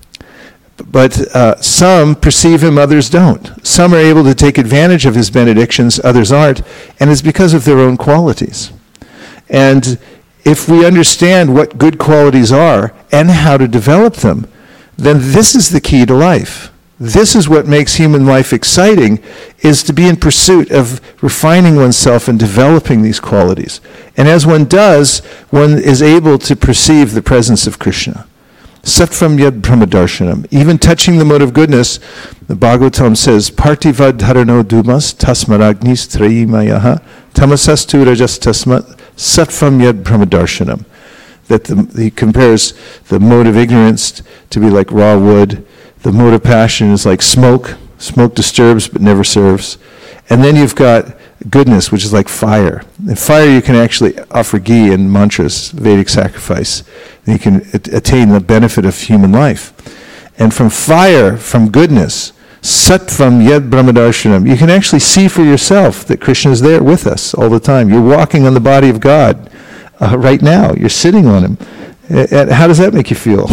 But uh, some perceive him, others don't. Some are able to take advantage of his benedictions, others aren't, and it's because of their own qualities. And if we understand what good qualities are and how to develop them, then this is the key to life. This is what makes human life exciting, is to be in pursuit of refining oneself and developing these qualities. And as one does, one is able to perceive the presence of Krishna. Sattvam yad brahmadarshanam. Even touching the mode of goodness, the Bhagavatam says, Partiva dharano dumas tasmaragnis trayimayaha tamasastu rajas tasmat sattvam yad brahmadarshanam. That the, he compares the mode of ignorance to be like raw wood. The mode of passion is like smoke. Smoke disturbs but never serves. And then you've got goodness, which is like fire. In fire you can actually offer ghee and mantras, Vedic sacrifice. And you can at- attain the benefit of human life. And from fire, from goodness, sattvam yad brahmadarshanam, you can actually see for yourself that Krishna is there with us all the time. You're walking on the body of God uh, right now. You're sitting on him. Uh, how does that make you feel?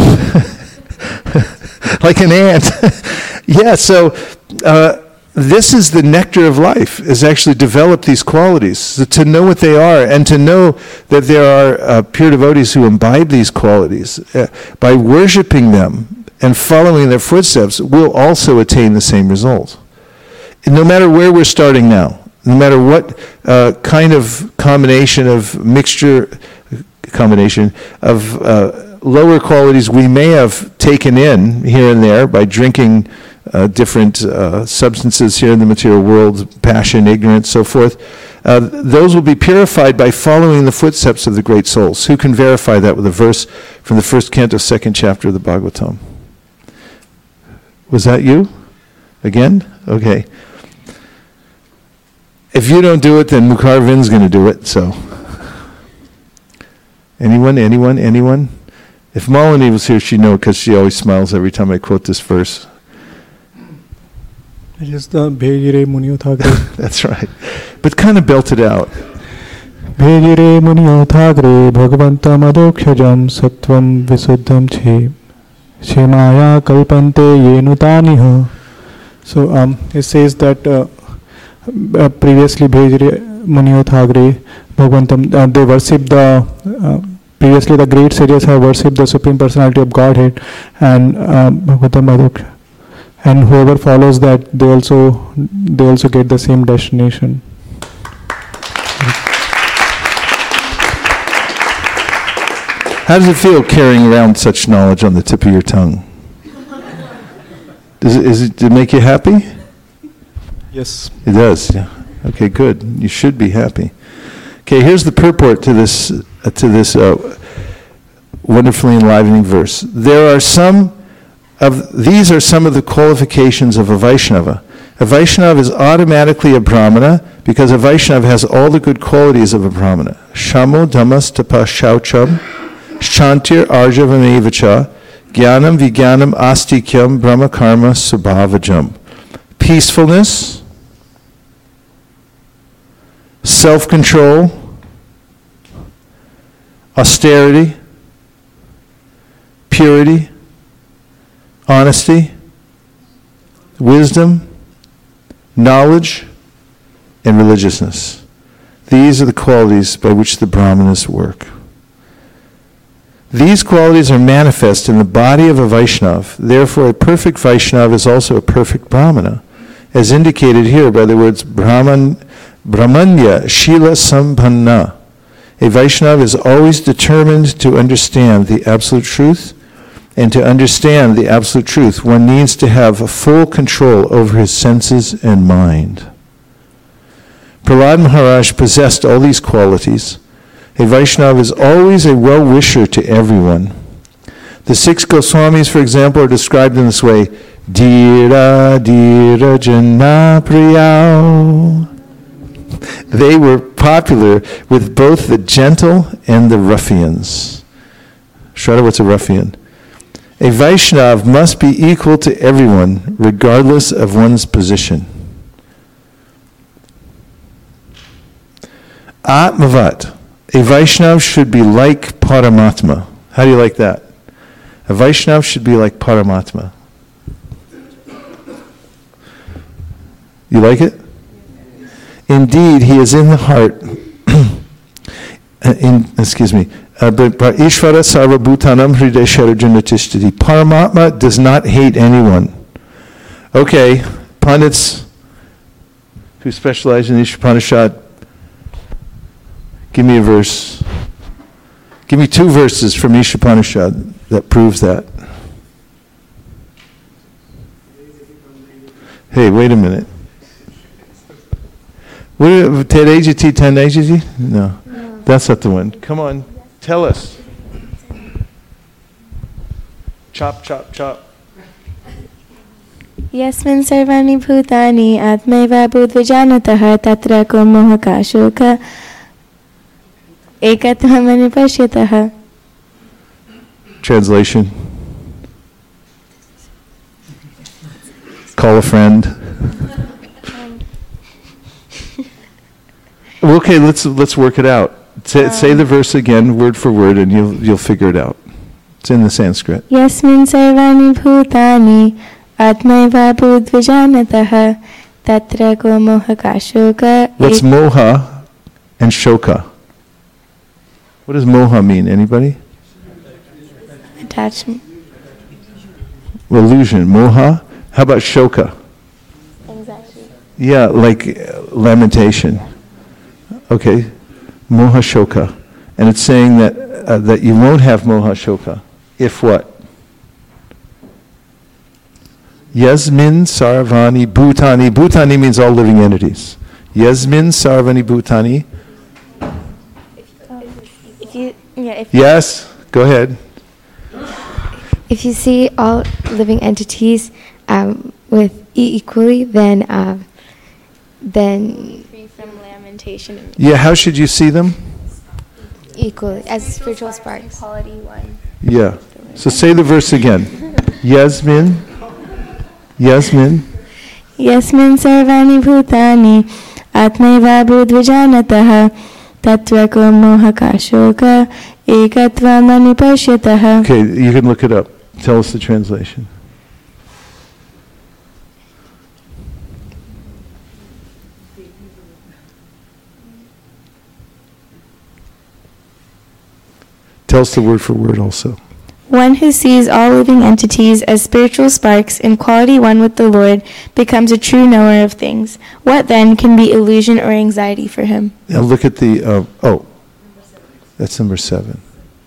Like an ant. Yeah, so uh, this is the nectar of life, is actually develop these qualities, so to know what they are, and to know that there are uh, pure devotees who imbibe these qualities. Uh, by worshiping them, and following their footsteps, we'll also attain the same result. And no matter where we're starting now, no matter what uh, kind of combination of mixture, combination of uh, lower qualities we may have taken in here and there by drinking uh, different uh, substances here in the material world, passion, ignorance, so forth, uh, those will be purified by following the footsteps of the great souls. Who can verify that with a verse from the first canto, second chapter of the Bhagavatam? Was that you? Again? Okay. If you don't do it, then Mukharvin's going to do it, so. Anyone, anyone, anyone? If Malini was here, she'd know, because she always smiles every time I quote this verse. Just the Bhejire Muniothagre. That's right. But kind of belt it out. Bhejire Muniothagre Bhagavantam Adokshajam Sattvam Visuddham Che Shemaya Kalpante Yenutaniha. So um, it says that uh, uh, previously Bhejire Muniothagre Bhagavantam, uh, they worship the, uh, previously the great sages have worshipped the Supreme Personality of Godhead and uh, Bhagavatam Adokshajam. And whoever follows that, they also they also get the same destination. How does it feel carrying around such knowledge on the tip of your tongue? Does it, is it, does it make you happy? Yes. It does, yeah. Okay, good. You should be happy. Okay, here's the purport to this, uh, to this uh, wonderfully enlivening verse. There are some Of, these are some of the qualifications of a Vaishnava. A Vaishnava is automatically a Brahmana because a Vaishnava has all the good qualities of a Brahmana. Shamo Dhammas Tapa Shaucham Shantir Arjavamevacha Jnanam Vijnanam Astikyam Brahma Karma Subhavajam. Peacefulness, self-control, austerity, purity, honesty, wisdom, knowledge, and religiousness. These are the qualities by which the Brahmanas work. These qualities are manifest in the body of a Vaishnava. Therefore, a perfect Vaishnava is also a perfect Brahmana, as indicated here by the words Brahman, Brahmanya Shila Sampanna. A Vaishnava is always determined to understand the absolute truth. And to understand the absolute truth, one needs to have full control over his senses and mind. Prahlad Maharaj possessed all these qualities. A Vaishnava is always a well-wisher to everyone. The six Goswamis, for example, are described in this way. Dhira dhira jana priyao. They were popular with both the gentle and the ruffians. Shraddha, what's a ruffian? A Vaishnava must be equal to everyone, regardless of one's position. Atmavat. A Vaishnava should be like Paramatma. How do you like that? A Vaishnava should be like Paramatma. You like it? Indeed, he is in the heart. in, excuse me. Uh, but Ishvara Sarvabhutanam Hrideshwarajana Tishtati. Paramatma does not hate anyone. Okay, Pandits who specialize in Ishopanishad, give me a verse. Give me two verses from Ishopanishad that proves that. Hey, wait a minute. What, Terejati Tanejati? No, that's not the one. Come on. Tell us. Chop, chop, chop. Yasmin sarvani bhutani atmaiva budvijanatah tatra ko mohaka shoka ekatvam anipashyatah. Translation. Call a friend. Okay, let's let's work it out. Say, say the verse again, word for word, and you'll you'll figure it out. It's in the Sanskrit. Yasmin sarvani bhutani atmaiva budvijanatah tatra ko mohaka shoka. What's moha and shoka? What does moha mean? Anybody? Attachment. Illusion. Moha. How about shoka? Anxiety. Yeah, like uh, lamentation. Okay. Moha shoka. And it's saying that uh, that you won't have moha shoka. If what? Yasmin sarvani bhutani. Bhutani means all living entities. Yasmin sarvani bhutani. If you, yeah, if Yes, go ahead. if you see all living entities um, with e- equally, then uh, then free from lamentation and Yeah, how should you see them? equally as spiritual sparks. Quality one. Yeah. So say the verse again. Yasmin. Yasmin. Yasmin sarvani bhutani atmaiva budvijanatah tattvako mohakashoka ekatvam anupashyatah. Okay, you can look it up. Tell us the translation. Tell us the word for word also. One who sees all living entities as spiritual sparks in quality one with the Lord becomes a true knower of things. What then can be illusion or anxiety for him? Now look at the, uh, oh, that's number seven.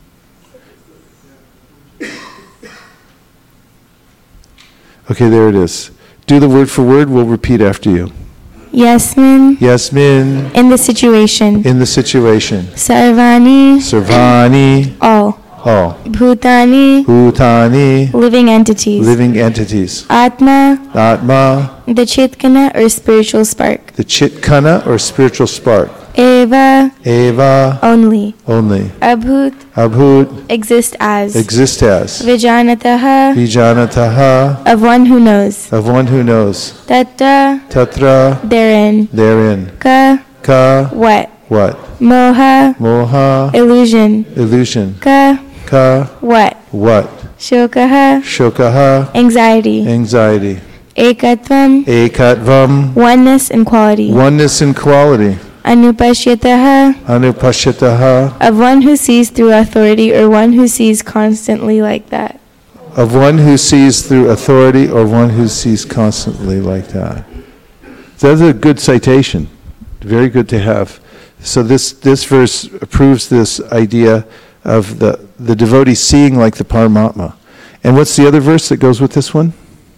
Okay, there it is. Do the word for word, we'll repeat after you. Yasmin, Yasmin, in the situation. in the situation. Sarvani, Sarvani, all. all. Bhutani, Bhutani, living entities. living entities. Atma, Atma, the Chitkana or spiritual spark. the Chitkana or spiritual spark. Eva, Eva, only. only. Abhut, Abhut, exist as. exist as. Vijanataha, Vijanataha, of one who knows. of one who knows. Tatta, Tatra, therein. therein. Ka, Ka, what? what? Moha, Moha, illusion. illusion. Ka, Ka, what? what? Shokaha, Shokaha, anxiety. anxiety. Ekatvam, Ekatvam, oneness and quality. oneness in quality. Anupashyataha, Anupashyataha, of one who sees through authority or one who sees constantly like that. of one who sees through authority or one who sees constantly like that. That's a good citation. Very good to have. So this, this verse proves this idea of the, the devotee seeing like the Paramatma. And what's the other verse that goes with this one?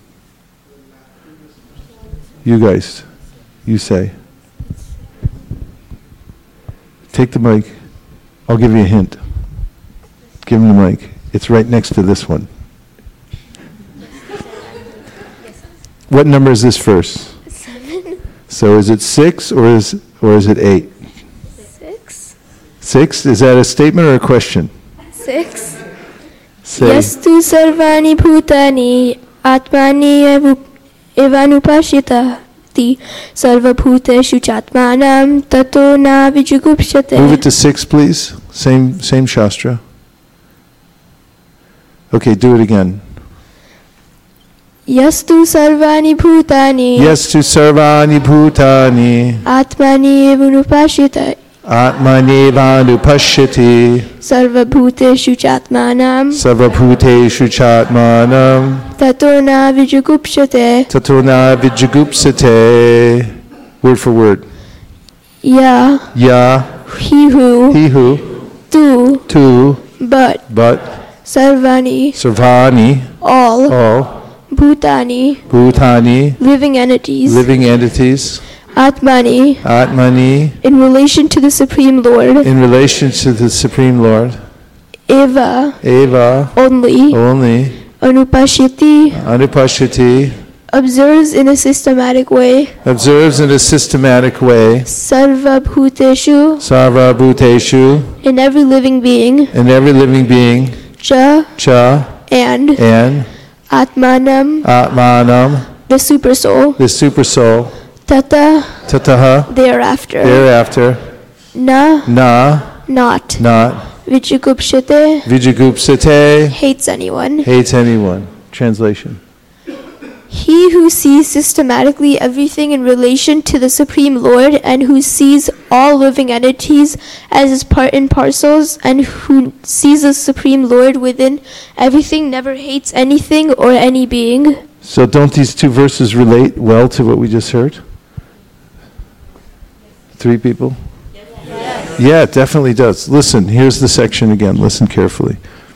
You guys, you say. Take the mic. I'll give you a hint. Give him the mic. It's right next to this one. What number is this verse? Seven. So is it six or is or is it eight? Six. Six? Is that a statement or a question? Six. Say. Yastu sarvani bhutani atmani evanupashita sarvabhuteshu chatmanam tato na vijugupshate. Move it to six, please. Same same shastra. Okay, do it again. Yastu sarvani bhutani Yes to sarvani bhutani atmani evanupashita atmani vanupashyati sarvabhuteshu chatmanam sarvabhuteshu chatmanam tato na vijugupshate. tatona vijagupsate. Word for word. Ya, Ya, he who, he who, tu, tu, but, but, sarvani, sarvani, all, all, bhutani, bhutani, living entities, living entities, atmani, atmani, in relation to the Supreme Lord, in relation to the Supreme Lord, eva, eva, only, only, anupashyati, anupashyati, observes in a systematic way, observes in a systematic way, sarvabhuteshu, sarva bhuteshu, in every living being, in every living being, cha, cha, and and atmanam, atmanam, the super soul, the super soul, tata, tataha, thereafter, thereafter, na, na, not, not, vijugupshate, vijagupsate, hates anyone. hates anyone. Translation. He who sees systematically everything in relation to the Supreme Lord, and who sees all living entities as his part and parcels, and who sees the Supreme Lord within everything, never hates anything or any being. So don't these two verses relate well to what we just heard? Three people? Yes. Yeah, it definitely does. Listen, here's the section again. Listen carefully.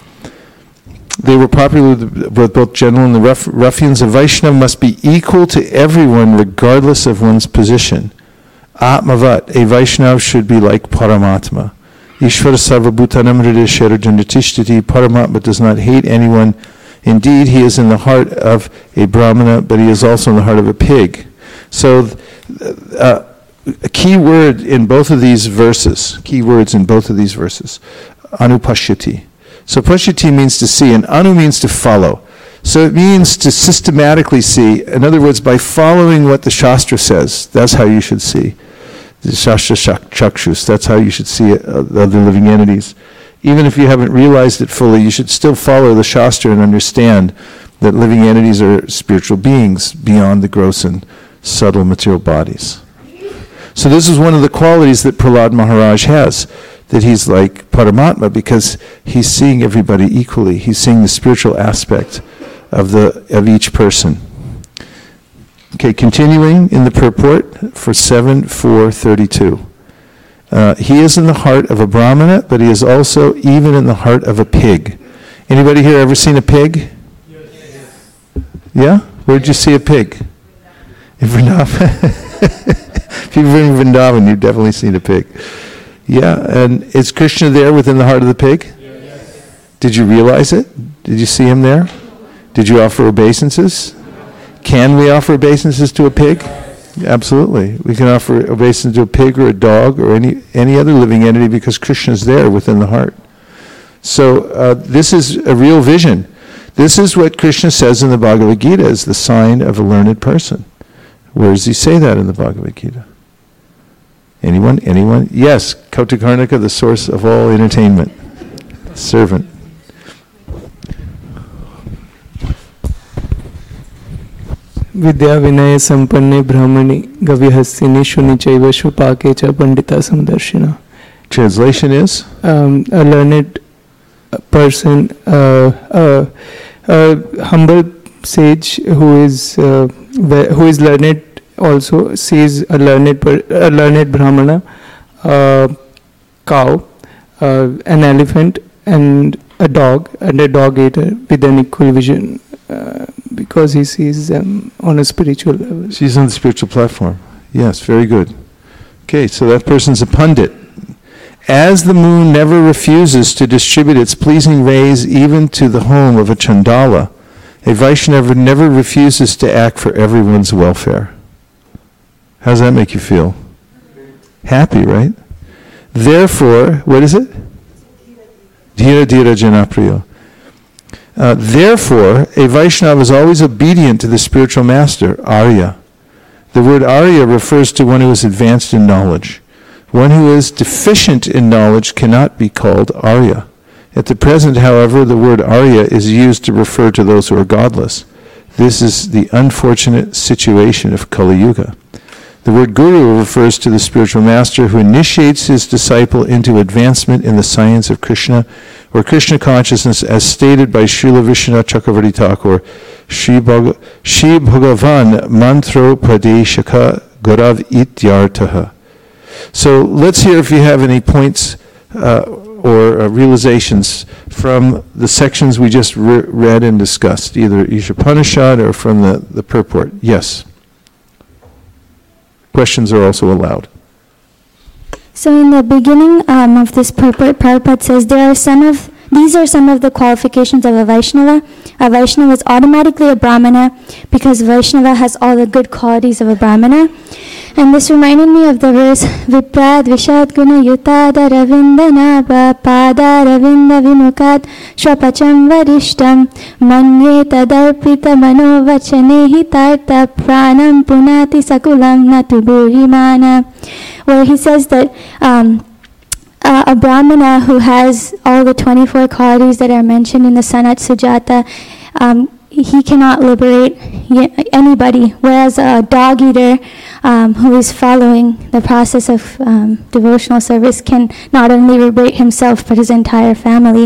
They were popular with both general and the ruff, ruffians. A Vaishnava must be equal to everyone regardless of one's position. Atmavat, a Vaishnava should be like Paramatma. Ishvara sarvabhutanam hridaya jandatishtiti. Paramatma does not hate anyone. Indeed, he is in the heart of a Brahmana, but he is also in the heart of a pig. So, uh, a key word in both of these verses, key words in both of these verses, anupashyati. So pashyati means to see, and anu means to follow. So it means to systematically see. In other words, by following what the Shastra says, that's how you should see. The Shastra chakshus, that's how you should see other living entities. Even if you haven't realized it fully, you should still follow the Shastra and understand that living entities are spiritual beings beyond the gross and subtle material bodies. So this is one of the qualities that Prahlad Maharaj has, that he's like Paramatma because he's seeing everybody equally. He's seeing the spiritual aspect of the of each person. Okay, continuing in the purport for seven four thirty-two. Uh, he is in the heart of a Brahmana, but he is also even in the heart of a pig. Anybody here ever seen a pig? Yes. Yeah? Where did you see a pig? In Vrindavan? If you've been in Vrindavan, you've definitely seen a pig. Yeah, and is Krishna there within the heart of the pig? Yes. Did you realize it? Did you see him there? Did you offer obeisances? Can we offer obeisances to a pig? Absolutely. We can offer obeisance to a pig or a dog or any, any other living entity because Krishna is there within the heart. So uh, this is a real vision. This is what Krishna says in the Bhagavad Gita as the sign of a learned person. Where does he say that in the Bhagavad Gita? Anyone? Anyone? Yes, Kautakarnika, the source of all entertainment. Servant. Vidya Vinaya Sampanne Brahmani Gavyahasini Shunichaiva Shupake Pandita Samdarshina. Translation is? Um, a learned person, uh, uh, a humble sage who is uh, who is learned also sees a learned per, a learned Brahmana, a cow, uh, an elephant, and a dog, and a dog eater with an equal vision. Uh, because he sees them on a spiritual level. She's on the spiritual platform. Yes, very good. Okay, so that person's a pundit. As the moon never refuses to distribute its pleasing rays even to the home of a Chandala, a Vaishnava never refuses to act for everyone's welfare. How does that make you feel? Happy, right? Therefore, what is it? Dhira Dhira Janapriya. Uh, therefore, a Vaishnava is always obedient to the spiritual master, Arya. The word Arya refers to one who is advanced in knowledge. One who is deficient in knowledge cannot be called Arya. At the present, however, the word Arya is used to refer to those who are godless. This is the unfortunate situation of Kali Yuga. The word Guru refers to the spiritual master who initiates his disciple into advancement in the science of Krishna, or Krishna consciousness, as stated by Srila Vishwanath Chakravarti Thakur, Shri Bhag- Shri Bhagavan Mantro Padeshaka Gaurav Ityartaha. So let's hear if you have any points uh, or uh, realizations from the sections we just re- read and discussed, either Ishopanishad or from the, the purport. Yes. Questions are also allowed. So in the beginning um, of this purport, Prabhupada says there are some of these are some of the qualifications of a Vaishnava. A Vaishnava is automatically a Brahmana because Vaishnava has all the good qualities of a Brahmana. And this reminded me of the verse Viprad Vishad Guna Yutada Ravinda Naba Pada Ravinda Vimukat Shwapacham Varishtam Manye Tadarpita Mano Vachane Hitarta Pranam Punati Sakulam Natu Burimana, where he says that um, uh, a Brahmana who has all the twenty-four qualities that are mentioned in the Sanat Sujata, um, he cannot liberate y- anybody, whereas a dog eater um, who is following the process of um, devotional service can not only liberate himself but his entire family.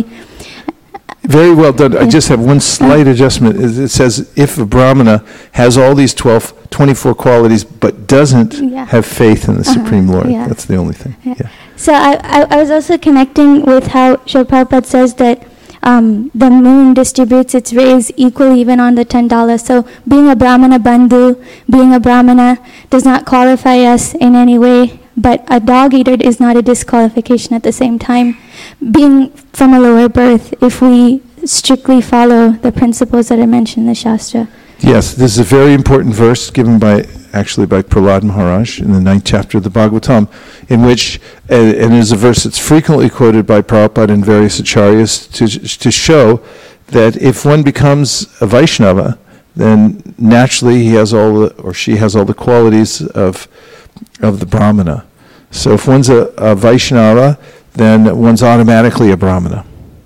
Very well done. I just have one slight adjustment. It says if a Brahmana has all these twelve, twenty-four qualities but doesn't Yeah. have faith in the Uh-huh. Supreme Lord. Yeah. That's the only thing. Yeah. Yeah. So I, I, I was also connecting with how Srila Prabhupada says that um, the moon distributes its rays equally even on the ten dollars. So being a Brahmana bandhu, being a Brahmana does not qualify us in any way, but a dog eater is not a disqualification at the same time. Being from a lower birth, if we strictly follow the principles that are mentioned in the Shastra. Yes, this is a very important verse given by, actually by Prahlad Maharaj in the ninth chapter of the Bhagavatam, in which, uh, and it is a verse that's frequently quoted by Prabhupada and various acharyas to, to show that if one becomes a Vaishnava, then naturally he has all the, or she has all the qualities of, of the Brahmana. So if one's a, a Vaishnava, then one's automatically a Brahmana.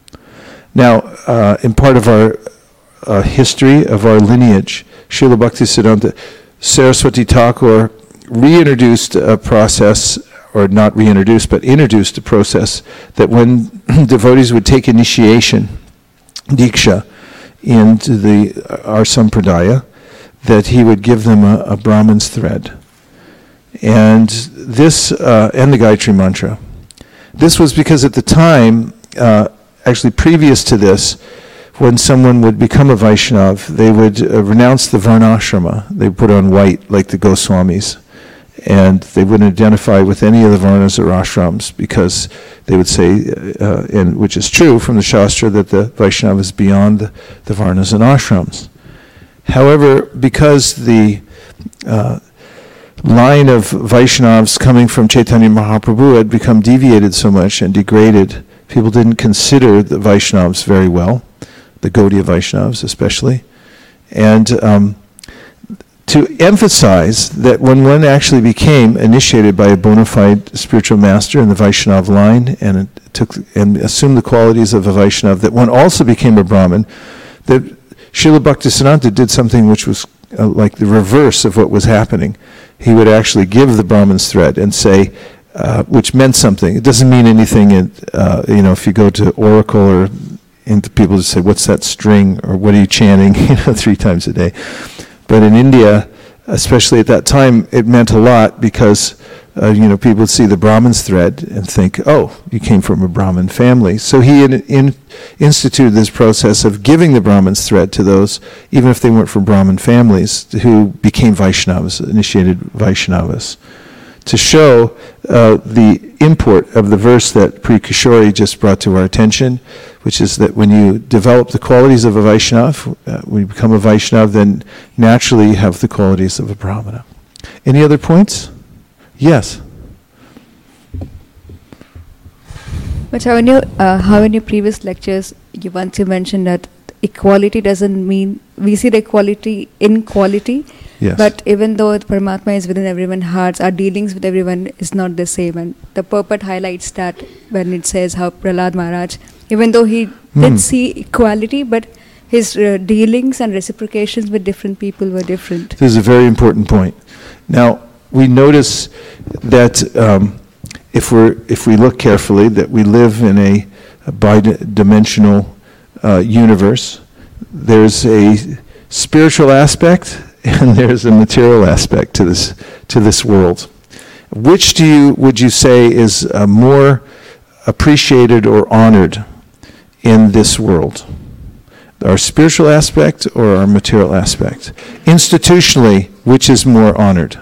Now, uh, in part of our uh, history of our lineage, Srila Bhaktisiddhanta Saraswati Thakur reintroduced a process, or not reintroduced, but introduced a process that when devotees would take initiation, Diksha, into the uh, our Sampradaya, that he would give them a, a Brahman's thread. And this, uh, and the Gayatri Mantra. This was because at the time, uh, actually previous to this, when someone would become a Vaishnav, they would uh, renounce the Varnashrama. They would put on white like the Goswamis. And they wouldn't identify with any of the Varnas or Ashrams because they would say, uh, and which is true from the Shastra, that the Vaishnava is beyond the, the Varnas and Ashrams. However, because the uh, line of Vaishnavas coming from Chaitanya Mahaprabhu had become deviated so much and degraded, people didn't consider the Vaishnavas very well, the Gaudiya Vaishnavas especially. And um, to emphasize that when one actually became initiated by a bona fide spiritual master in the Vaishnav line and it took and assumed the qualities of a Vaishnav, that one also became a Brahmin, that Srila Bhaktisiddhanta did something which was uh, like the reverse of what was happening. He would actually give the Brahman's thread and say, uh, which meant something. It doesn't mean anything, in, uh, you know, if you go to Oracle or into people just say, what's that string, or what are you chanting, you know, three times a day. But in India, especially at that time, it meant a lot because, uh, you know, people would see the Brahman's thread and think, oh, you came from a Brahmin family. So he in, in, instituted this process of giving the Brahman's thread to those, even if they weren't from Brahmin families, who became Vaishnavas, initiated Vaishnavas, to show uh, the import of the verse that Pri Kishori just brought to our attention, which is that when you develop the qualities of a Vaishnav, uh, when you become a Vaishnav, then naturally you have the qualities of a Brahmana. Any other points? Yes. But how in your uh, how in your previous lectures, you once you mentioned that equality doesn't mean we see the equality in quality. Yes. But even though the Paramatma is within everyone's hearts, our dealings with everyone is not the same. And the purport highlights that when it says how Prahlad Maharaj, even though he Hmm. did see equality, but his uh, dealings and reciprocations with different people were different. This is a very important point. Now, we notice that um, if we're if we look carefully, that we live in a, a bidimensional uh, universe. There's a spiritual aspect and there's a material aspect to this to this world. Which do you would you say is uh, more appreciated or honored in this world? Our spiritual aspect or our material aspect? Institutionally, which is more honored?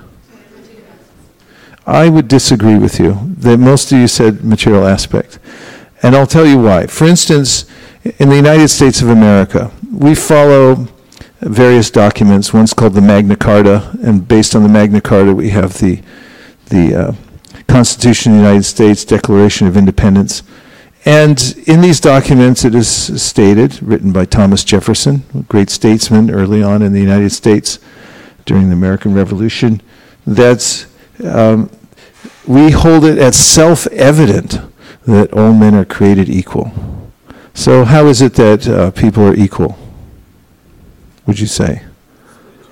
I would disagree with you. That most of you said material aspect. And I'll tell you why. For instance, in the United States of America, we follow various documents. One's called the Magna Carta, and based on the Magna Carta, we have the the uh, Constitution of the United States, Declaration of Independence. And in these documents, it is stated, written by Thomas Jefferson, a great statesman early on in the United States during the American Revolution, that um, we hold it as self-evident that all men are created equal. So how is it that uh, people are equal, would you say?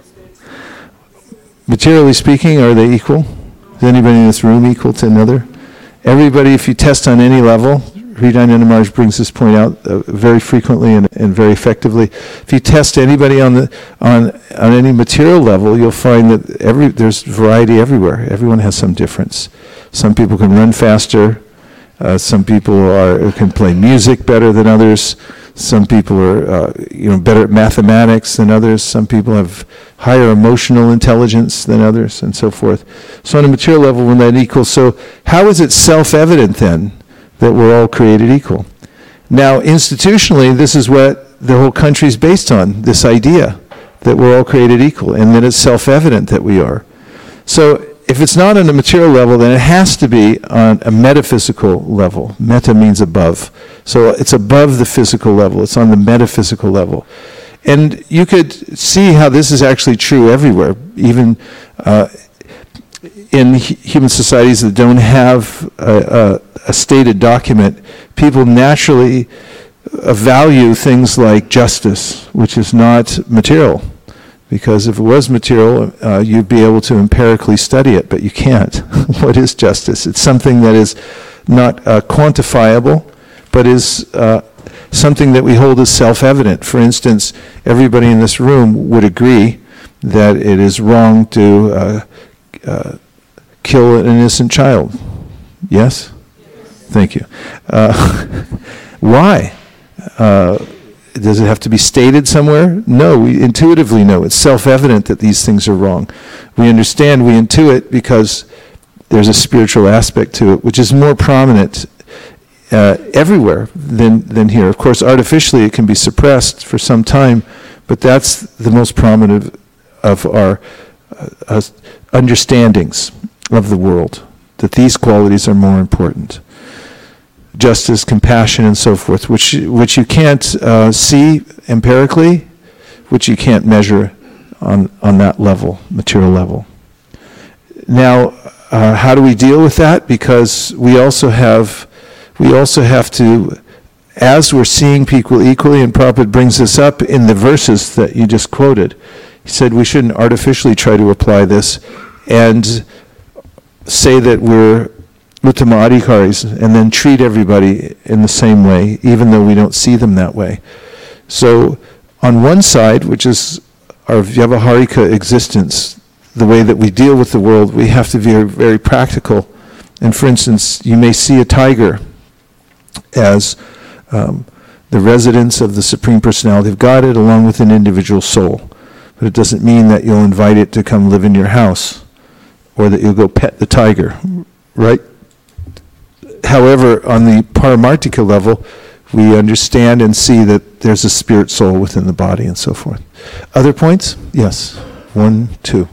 Materially speaking, are they equal? Is anybody in this room equal to another? Everybody, if you test on any level, Hridayananda Maharaj brings this point out uh, very frequently and, and very effectively. If you test anybody on the on on any material level, you'll find that every there's variety everywhere. Everyone has some difference. Some people can run faster. Uh, some people are can play music better than others. Some people are uh, you know better at mathematics than others. Some people have higher emotional intelligence than others, and so forth. So on a material level, we're not equal. So how is it self-evident then that we're all created equal? Now, institutionally, this is what the whole country is based on, this idea that we're all created equal and that it's self-evident that we are. So if it's not on a material level, then it has to be on a metaphysical level. Meta means above. So it's above the physical level. It's on the metaphysical level. And you could see how this is actually true everywhere, even uh, in hu- human societies that don't have a, a, a stated document. People naturally uh, value things like justice, which is not material. Because if it was material, uh, you'd be able to empirically study it, but you can't. What is justice? It's something that is not uh, quantifiable, but is uh, something that we hold as self-evident. For instance, everybody in this room would agree that it is wrong to uh, uh, kill an innocent child. Yes? Thank you. Uh, why? Uh, Does it have to be stated somewhere? No, we intuitively know. It's self-evident that these things are wrong. We understand, we intuit because there's a spiritual aspect to it, which is more prominent uh, everywhere than, than here. Of course, artificially it can be suppressed for some time, but that's the most prominent of our uh, uh, understandings of the world, that these qualities are more important. Justice, compassion, and so forth, which which you can't uh, see empirically, which you can't measure on on that level, material level. Now, uh, how do we deal with that? Because we also have we also have to, as we're seeing people equally, and Prabhupada brings this up in the verses that you just quoted. He said we shouldn't artificially try to apply this and say that we're Uttama Adhikaris and then treat everybody in the same way, even though we don't see them that way. So on one side, which is our Vyavaharika existence, the way that we deal with the world, we have to be very, very practical. And for instance, you may see a tiger as um, the residence of the Supreme Personality of Godhead along with an individual soul. But it doesn't mean that you'll invite it to come live in your house or that you'll go pet the tiger, right? However, on the Paramartika level, we understand and see that there's a spirit soul within the body and so forth. Other points? Yes. One, two.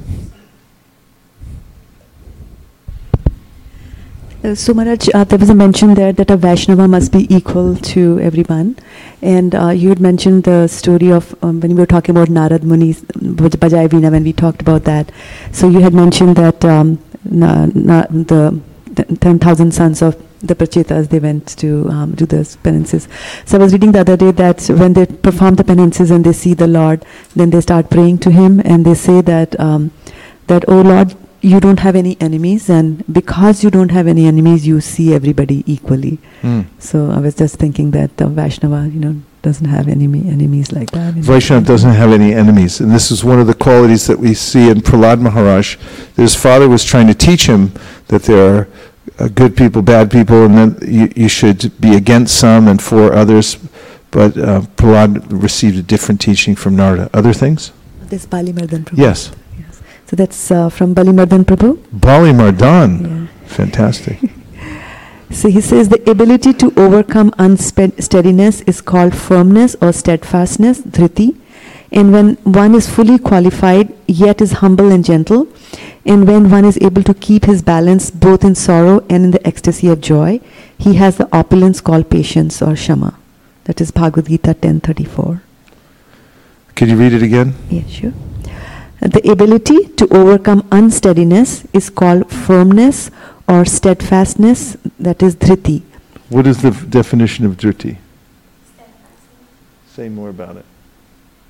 Uh, so Maharaj, uh, there was a mention there that a Vaishnava must be equal to everyone. And uh, you had mentioned the story of um, when we were talking about Narad Muni's Bajai Veena, when we talked about that. So you had mentioned that um, na, na, the, the ten thousand sons of the Prachetas, they went to um, do the penances. So I was reading the other day that when they perform the penances and they see the Lord, then they start praying to Him and they say that, um, that, oh Lord, you don't have any enemies, and because you don't have any enemies, you see everybody equally. Mm. So I was just thinking that the Vaishnava, you know, doesn't have enemy, enemies like that. Vaishnava doesn't have any enemies, and this is one of the qualities that we see in Prahlad Maharaj. His father was trying to teach him that there are uh, good people, bad people, and then you, you should be against some and for others. But uh, Prahlad received a different teaching from Narada. Other things? This Bali Mardan Prabhu. Yes. yes. So that's uh, from Bali Mardan Prabhu. Bali Mardan. Yeah. Fantastic. So he says the ability to overcome unsteadiness is called firmness or steadfastness, dhriti. And when one is fully qualified, yet is humble and gentle, and when one is able to keep his balance both in sorrow and in the ecstasy of joy, he has the opulence called patience or shama. That is Bhagavad Gita ten thirty-four. Could you read it again? Yeah, sure. The ability to overcome unsteadiness is called firmness or steadfastness, that is dhriti. What is the f- definition of dhriti? Say more about it.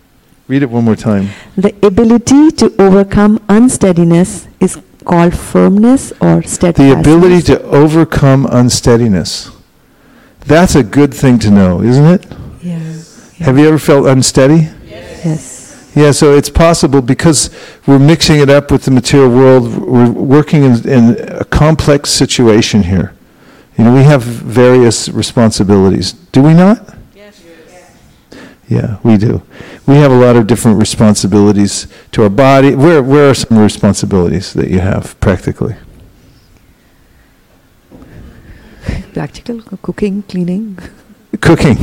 Read it one more time. The ability to overcome unsteadiness is called firmness or steadfastness. The ability to overcome unsteadiness. That's a good thing to know, isn't it? Yeah. yeah. Have you ever felt unsteady? Yes. yes. Yeah, so it's possible because we're mixing it up with the material world. We're working in, in a complex situation here. You know, we have various responsibilities. Do we not? Yes. Yeah, we do. We have a lot of different responsibilities to our body. Where, where are some responsibilities that you have practically? Practical, cooking, cleaning. Cooking.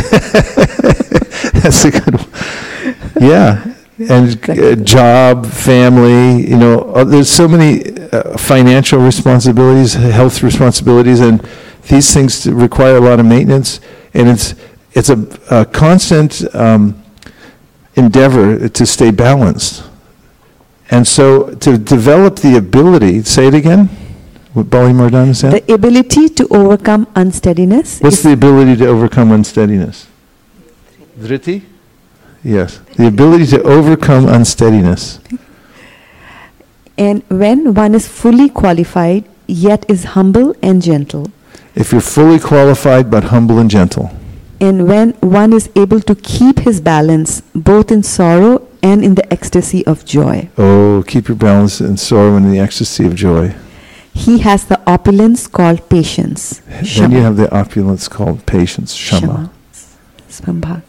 That's a good one. Yeah. And uh, job, family, you know, uh, there's so many uh, financial responsibilities, health responsibilities, and these things require a lot of maintenance. And it's it's a, a constant um, endeavor to stay balanced. And so to develop the ability, say it again, what Bali Mardana said? The ability to overcome unsteadiness. What's the ability to overcome unsteadiness? Dhriti? Yes. The ability to overcome unsteadiness. And when one is fully qualified, yet is humble and gentle. If you're fully qualified but humble and gentle. And when one is able to keep his balance both in sorrow and in the ecstasy of joy. Oh, keep your balance in sorrow and in the ecstasy of joy. He has the opulence called patience. Then Shama. you have the opulence called patience, Shama. Shama.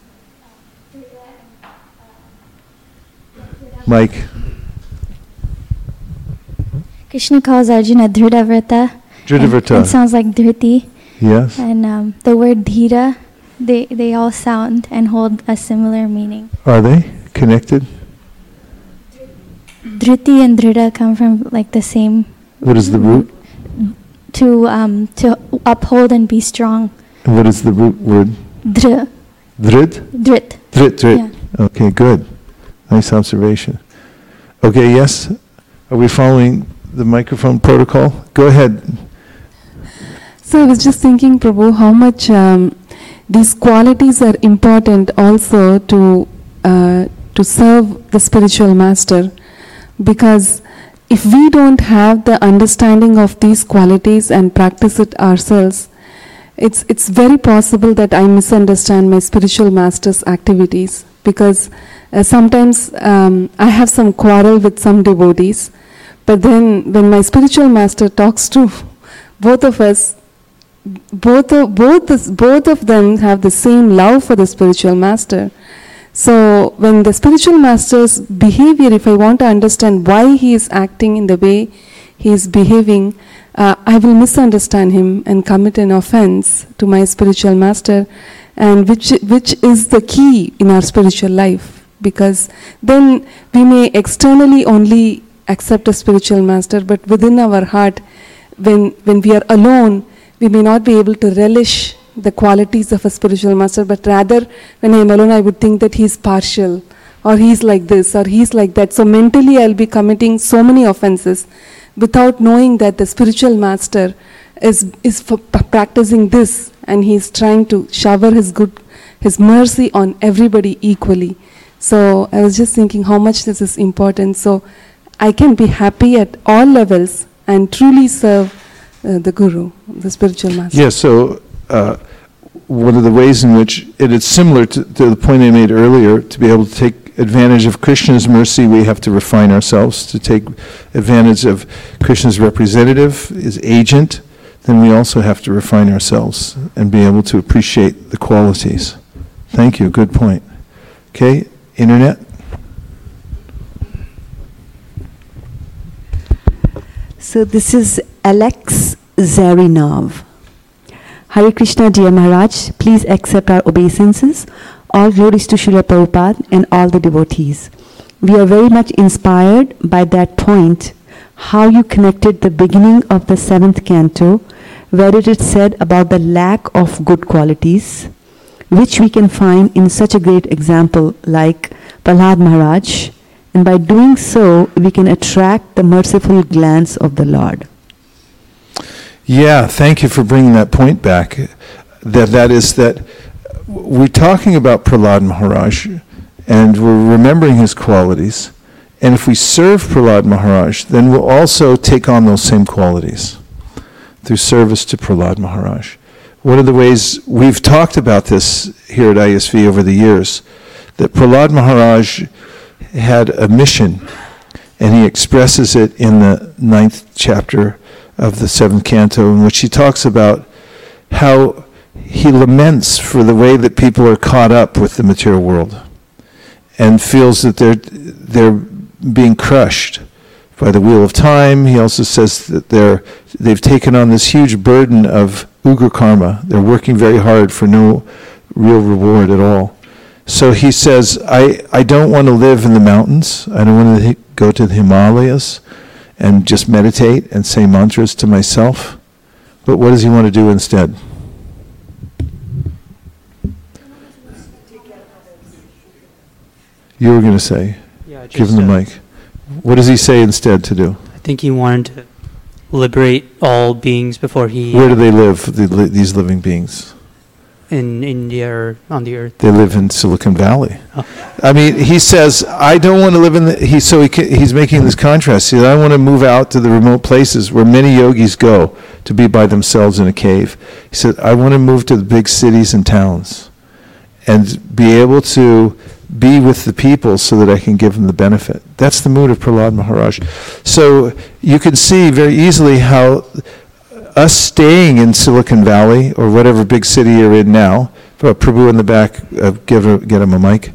Mike. Krishna calls Arjuna Dhritavrata. Dhritavrata. It sounds like Dhriti. Yes. And um, the word Dhira, they, they all sound and hold a similar meaning. Are they connected? Dhriti and Dhrita come from like the same. What is the root? To um to uphold and be strong. And what is the root word? Dhr. Dhrit? Dhrit. Dhrit, dhrit. Yeah. Okay, good. Nice observation. Okay, yes? Are we following the microphone protocol? Go ahead. So I was just thinking, Prabhu, how much um, these qualities are important also to uh, to serve the spiritual master, because if we don't have the understanding of these qualities and practice it ourselves, it's it's very possible that I misunderstand my spiritual master's activities, because uh, sometimes um, I have some quarrel with some devotees, but then when my spiritual master talks to both of us, both of, both this, both of them have the same love for the spiritual master. So when the spiritual master's behavior, if I want to understand why he is acting in the way he is behaving, uh, I will misunderstand him and commit an offense to my spiritual master, and which which is the key in our spiritual life, because then we may externally only accept a spiritual master, but within our heart, when when we are alone, we may not be able to relish the qualities of a spiritual master, but rather when I am alone I would think that he is partial, or he is like this, or he is like that. So mentally I will be committing so many offenses without knowing that the spiritual master is is for practicing this, and he is trying to shower his good, his mercy on everybody equally. So I was just thinking how much this is important, so I can be happy at all levels and truly serve uh, the Guru, the spiritual master. Yes, so uh, one of the ways in which it is similar to, to the point I made earlier, to be able to take advantage of Krishna's mercy, we have to refine ourselves. To take advantage of Krishna's representative, his agent, then we also have to refine ourselves and be able to appreciate the qualities. Thank you, good point. Okay, Internet? So this is Alex Zarinov. Hare Krishna, dear Maharaj, please accept our obeisances. All glories to Srila Prabhupada and all the devotees. We are very much inspired by that point, how you connected the beginning of the seventh canto, where it is said about the lack of good qualities, which we can find in such a great example like Prahlad Maharaj, and by doing so, we can attract the merciful glance of the Lord. Yeah, thank you for bringing that point back. That that is that we're talking about Prahlad Maharaj, and we're remembering his qualities. And if we serve Prahlad Maharaj, then we'll also take on those same qualities through service to Prahlad Maharaj. One of the ways we've talked about this here at I S V over the years, that Prahlad Maharaj had a mission, and he expresses it in the ninth chapter of the seventh canto, in which he talks about how he laments for the way that people are caught up with the material world and feels that they're they're being crushed by the wheel of time. He also says that they're they've taken on this huge burden of ugra karma. They're working very hard for no real reward at all. So he says, I, I don't want to live in the mountains. I don't want to go to the Himalayas and just meditate and say mantras to myself. But what does he want to do instead? You were going to say, yeah, just, give him the uh, mic. What does he say instead to do? I think he wanted to liberate all beings before he... Where do they live, the, li- these living beings? In India or on the earth. They live in Silicon Valley. Oh. I mean, he says, I don't want to live in the... He, so he, ca- he's making this contrast. He says, I want to move out to the remote places where many yogis go to be by themselves in a cave. He said, I want to move to the big cities and towns and be able to be with the people so that I can give them the benefit. That's the mood of Prahlad Maharaj. So you can see very easily how us staying in Silicon Valley or whatever big city you're in now, Prabhu in the back, uh, give her, get him a mic,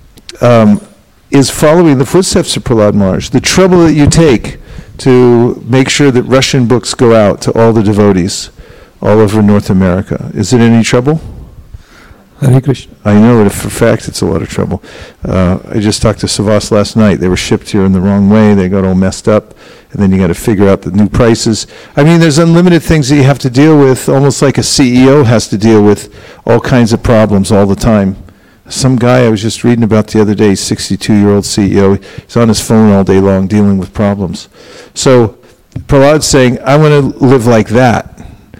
um, is following the footsteps of Prahlad Maharaj. The trouble that you take to make sure that Russian books go out to all the devotees all over North America, is it any trouble? Hare Krishna. I know it for a fact it's a lot of trouble. Uh, I just talked to Savas last night. They were shipped here in the wrong way. They got all messed up. And then you got to figure out the new prices. I mean, there's unlimited things that you have to deal with, almost like a C E O has to deal with all kinds of problems all the time. Some guy I was just reading about the other day, sixty-two-year-old C E O, he's on his phone all day long dealing with problems. So Prahlad's saying, I want to live like that.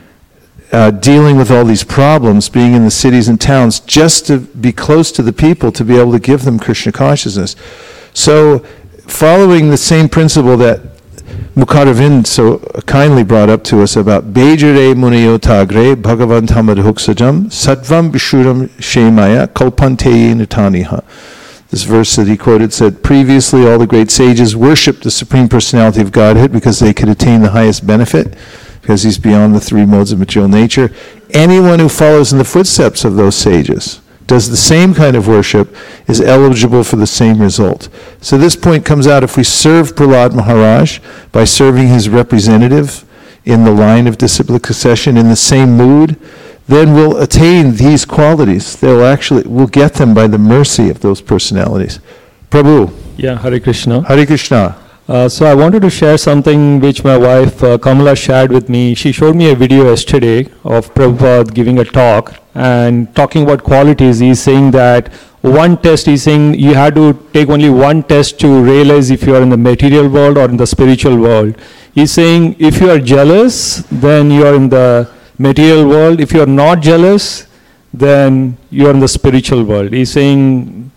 Uh, dealing with all these problems, being in the cities and towns, just to be close to the people, to be able to give them Krishna consciousness. So, following the same principle that Mukharavind so kindly brought up to us about Bejare Muniyo Tagre Bhagavan Tamadhuksajam Sattvam Vishuram Shemaya Kalpanteyi Nitaniha. This verse that he quoted said, previously all the great sages worshipped the Supreme Personality of Godhead because they could attain the highest benefit, because he's beyond the three modes of material nature. Anyone who follows in the footsteps of those sages, does the same kind of worship, is eligible for the same result. So this point comes out if we serve Prahlad Maharaj by serving his representative in the line of disciplic succession in the same mood, then we'll attain these qualities. They'll actually, we'll get them by the mercy of those personalities. Prabhu. Yeah, Hare Krishna. Hare Krishna. Uh, so I wanted to share something which my wife uh, Kamala shared with me. She showed me a video yesterday of Prabhupada giving a talk and talking about qualities. He's saying that one test, he's saying you have to take only one test to realize if you are in the material world or in the spiritual world. He's saying if you are jealous, then you are in the material world. If you are not jealous, then you are in the spiritual world. He's saying,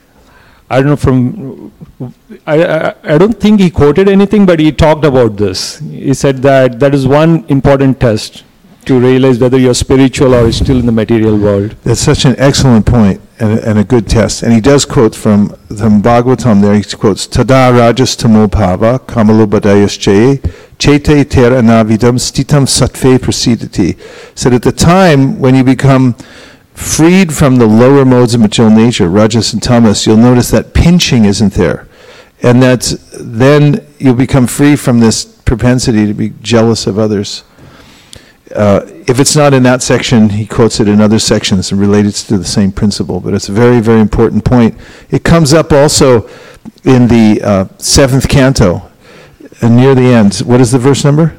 I don't know from, I, I, I don't think he quoted anything, but he talked about this. He said that that is one important test to realize whether you're spiritual or still in the material world. That's such an excellent point and a, and a good test. And he does quote from, from Bhagavatam there, he quotes, Tada rajas tamo bhava kamalobadayas chaye chete ter anavidam stitam sattve prasidati. Said at the time when you become freed from the lower modes of material nature, rajas and tamas, you'll notice that pinching isn't there. And that's, then you'll become free from this propensity to be jealous of others. Uh, if it's not in that section, he quotes it in other sections and relates to the same principle, but it's a very, very important point. It comes up also in the uh, seventh canto, and near the end. What is the verse number?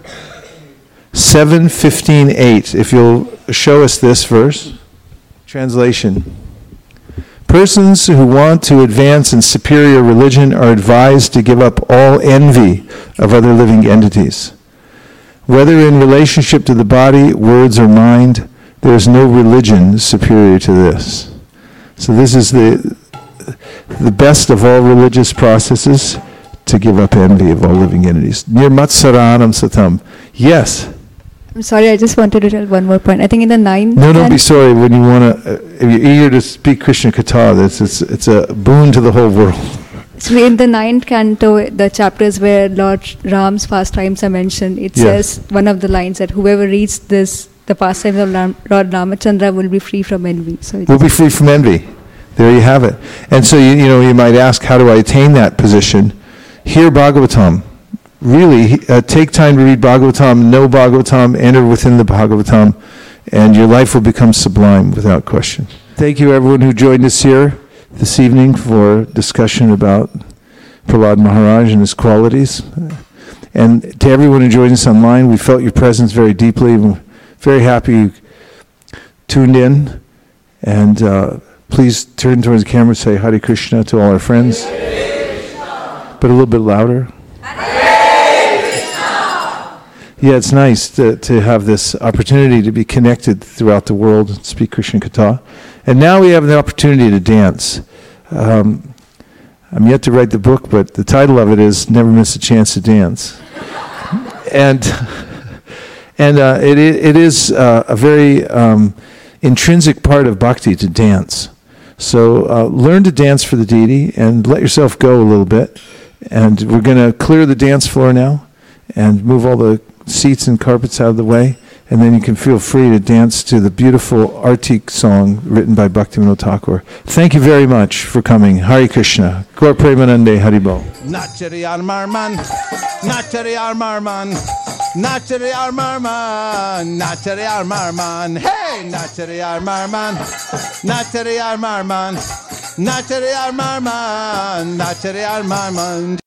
seven fifteen eight. If you'll show us this verse. Translation. Persons who want to advance in superior religion are advised to give up all envy of other living entities. Whether in relationship to the body, words, or mind, there is no religion superior to this. So this is the the best of all religious processes, to give up envy of all living entities. Nirmatsaranam satam. Yes. I'm sorry, I just wanted to tell one more point. I think in the ninth. No, don't be sorry. When you want to, uh, if you're eager to speak Krishna Katha, it's, it's, it's a boon to the whole world. So in the ninth canto, the chapters where Lord Ram's pastimes are mentioned, it Yes. says one of the lines that whoever reads this, the pastimes of Ram, Lord Ramachandra will be free from envy. So it We'll be free from envy. There you have it. And so, you, you know, you might ask, how do I attain that position? Hear Bhagavatam. Really, uh, take time to read Bhagavatam, know Bhagavatam, enter within the Bhagavatam, and your life will become sublime without question. Thank you, everyone who joined us here this evening for discussion about Prahlad Maharaj and his qualities. And to everyone who joined us online, we felt your presence very deeply. We're very happy you tuned in. And uh, please turn towards the camera and say Hare Krishna to all our friends. But a little bit louder. Yeah, it's nice to, to have this opportunity to be connected throughout the world and speak Krishna Katha. And now we have the opportunity to dance. Um, I'm yet to write the book, but the title of it is Never Miss a Chance to Dance. and and uh, it, it is uh, a very um, intrinsic part of bhakti to dance. So uh, learn to dance for the deity and let yourself go a little bit. And we're going to clear the dance floor now and move all the seats and carpets out of the way, and then you can feel free to dance to the beautiful Artik song written by Bhaktivinoda Thakur. Thank you very much for coming. Hare Krishna. Gaur Premanande Haribol. Nachari Armarman, Nachari Armarman, Nachari Armarman, Nachari Armarman, hey, Nachari Armarman, Nachari Armarman, Nachari Armarman, Nachari Armarman.